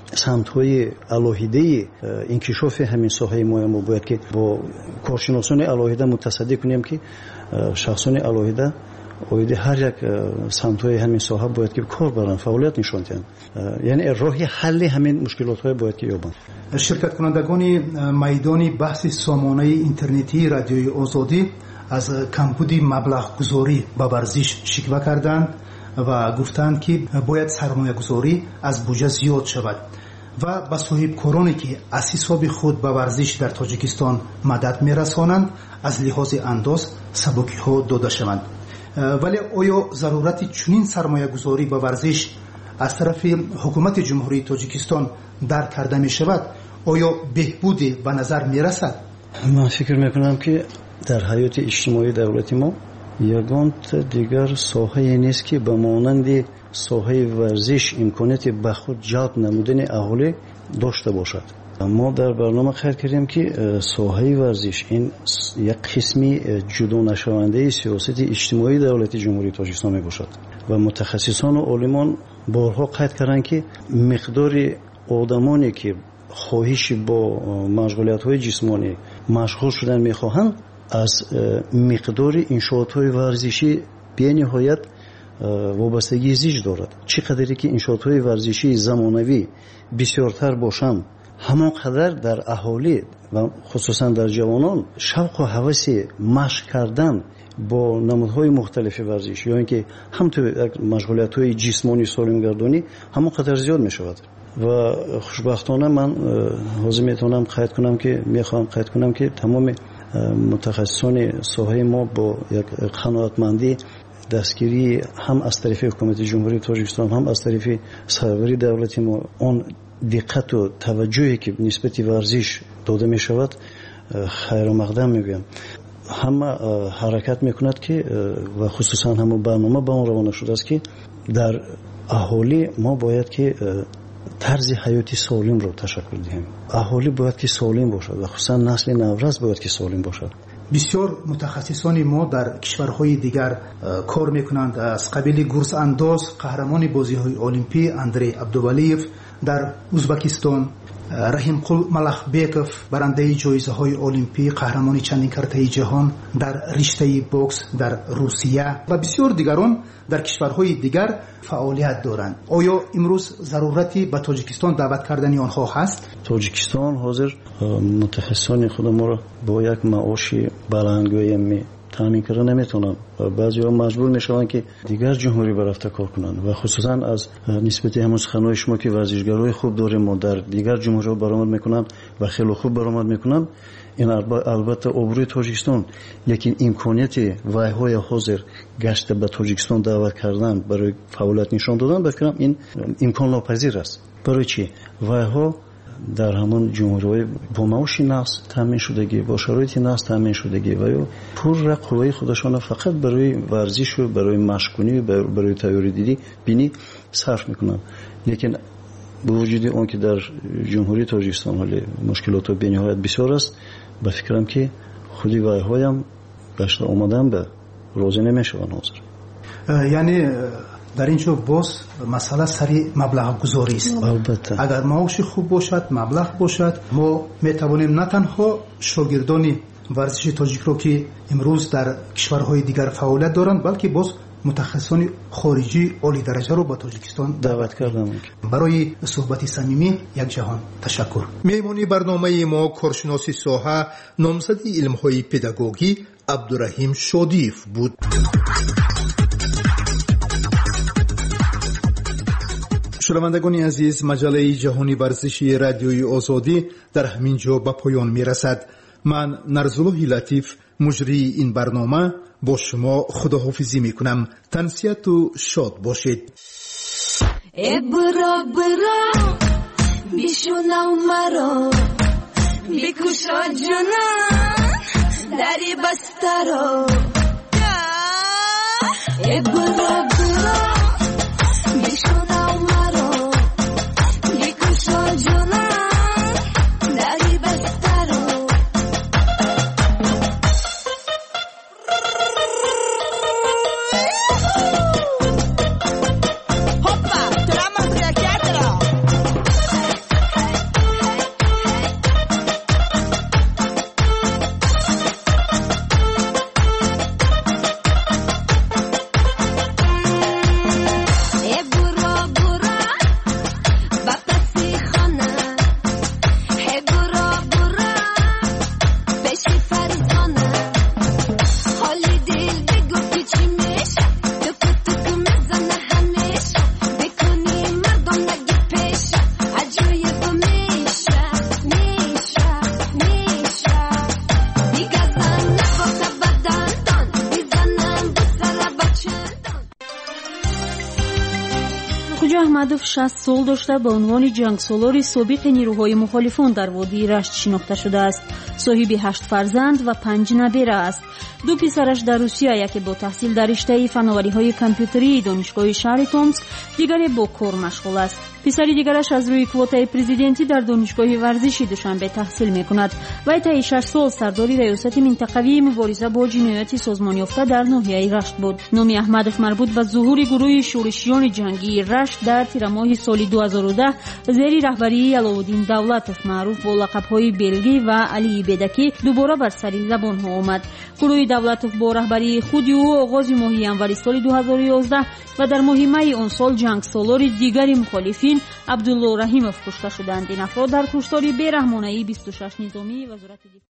سمت‌های الهیده انکشاف همین ساحه ما باید که با کارشناسان الهیده متصدی کنیم که شخصان الهیده اویده هر یک سمت‌های همین ساحه باید که کار برن فعالیت نشون دهند، یعنی راه حل همین مشکلات‌های باید که یابند. شرکت کنندگان میدان بحث سامانه اینترنتی رادیوی آزادی از کمبود مبلغ گذاری به ورزش شکوه کردند و گفتند که باید سرمایه گذاری از بودجه زیاد شود و به صاحب کارانی که از حساب خود به ورزش در تاجیکستان مدد میرسانند از لحاظ انداز سبکی ها داده شوند. ولی آیا ضرورت چنین سرمایه گذاری به ورزش از طرف حکومت جمهوری تاجیکستان درک کرده می شود؟ آیا بهبودی به نظر می رسد؟ من فکر میکنم که در حیات اجتماعی دولت ما یگان دیگر ساحه نیست که به مانند ساحه ورزش امکانیت به خود جلب نمودن اهالی داشته باشد. ما در برنامه خیال کردیم که ساحه ورزش این یک قسمی جدا نشونده سیاست اجتماعی دولت جمهوری تاجیکستان می باشد و متخصصان و عالمان بارها قید کردند که مقدار آدمانی که خواهش با مشغولیت‌های جسمانی مشغول شدن می‌خواهند از مقدار انشاءات‌های ورزشی به نهایت وابستگی زیج دارد. چقدری که انشاءات‌های ورزشی زمانوی بسیارتر باشند همانقدر در اهالی و خصوصا در جوانان شوق و هوس مشق کردن با نمودهای مختلف ورزش یا اینکه هم تو مشغولیت‌های جسمانی سالمگردانی همانقدر زیاد می‌شود و خوشبختانه من حاضر میتونم قید کنم که میخوام قید کنم که تمام متخصصان ساحه ما با یک قناعتمندی دستگیری هم از طرف حکومت جمهوری تاجیکستان هم از طرف سروری دولت ما آن دقت و توجهی که نسبت ورزش داده می شود خیر و مقدم میگویم. همه حرکت میکند که و خصوصا هم برنامه با اون روانه شده است که در اهالی ما باید که طرز حیاتی سالم رو تشکل دهیم. اهالی باید که سالم باشد و خصوصا نسل نورس باید که سالم باشد. بسیار متخصصان ما در کشورهای دیگر کار میکنند. از قبیل گرز انداز قهرمان بازی‌های المپی اندری عبدولیف در ازبکستان، رحیم قل ملخبیکوف برنده جایزه‌های المپی قهرمان چندین کرته جهان در رشته بوکس در روسیه و بسیار دیگران در کشورهای دیگر فعالیت دارند. آیا امروز ضرورتی به تاجیکستان دعوت کردن آنها هست؟ تاجیکستان حاضر متخصصان خود ما را با یک معاش بلندگویی تامین کردن نمیتونن و بعضی‌ها مجبور میشوند که دیگر جمهوری برافته کار کنند و خصوصا از نسبت همون سخنهای شما که ورزشگرای خوب داریم ما در دیگر جمهوری برآمد میکنن و خیلی خوب برآمد میکنن. این البته آبروی تاجیکستان، لیکن امکانیت وایهای حاضر گشت به تاجیکستان دعوت کردن برای فعالیت نشان دادن بفکرم این امکان ناپذیر است. برای چی؟ وایها در همون جمهوری با معاش نقص تامین شدگی با شرایط نقص تامین شدگی و یا پر قوای خودشان فقط برای ورزش و برای مشقونی و برای تیاری دیدی بینی صرف میکنن. لیکن با وجود اون که در جمهوری تاجیکستان حالی مشکلات به نهایت بسیار است، به فکرم که خودی وایهایم گشت آمدن به روزی نمیشون حاضر. یعنی در اینجا باز مسئله سری مبلغ گذاری است. البته اگر معاش خوب باشد، مبلغ باشد، ما میتوانیم نه تنها شاگردان ورزش تاجیک رو که امروز در کشورهای دیگر فعالیت دارند بلکه باز متخصصان خارجی عالی درجه رو به تاجیکستان دعوت کردم. برای صحبت صمیمی یک جهان تشکر. میمونی برنامه ما کارشناسی ساحه نامزد علم‌های پداگوژی عبدالرحیم شادیف بود. شنوندگان عزیز، مجله جهانی ورزشی رادیوی آزادی در همین جا به پایان میرسد. من نرزالله لطیف مجری این برنامه با شما خداحافظی میکنم. تنسیت و شاد باشید. ای برا برا بیشونم مرا بیکوشا جنان دری بسترا. ای برا برا بیشونم مرا بیکوشا جنان دری بسترا. аҳмадов шаст сол дошта ба унвони ҷангсолори собиқи нироҳои мухолифон дар водии Рашт шинохта шудааст. соҳиби ҳашт фарзанд ва панҷ набера аст. ду писараш дар Русия, яке бо таҳсил дар риштаи фановариҳои компютерии донишгоҳи шаҳри Томск, дигаре бо кор машғул аст. писари дигараш аз рӯи квотаи президентӣ дар донишгоҳи варзиши Душанбе таҳсил мекунад. вай таи шаш сол сардори раёсати минтақавии мубориза бо ҷинояти созмонёфта дар ноҳияи Рашт буд. номи Аҳмадов марбут ба зуҳури гурӯҳи шӯришиёни ҷангии Рашт дар тирамоҳи соли ду ҳазору даҳ зери раҳбарии Аловуддин Давлатов, маъруф бо лақабҳои Белгӣ ва Алии Бедакӣ, дубора бар сари забонҳо омад. гурӯҳи Давлатов бо раҳбарии худи ӯ оғози моҳи январи соли ду ҳазору ёздаҳ ва дар моҳи майи он сол ҷангсолори дигари мухолифин Абдулло Раҳимов кушта шуданд. ин афрод дар куштори бераҳмонаи бисту шаш низомии вазорати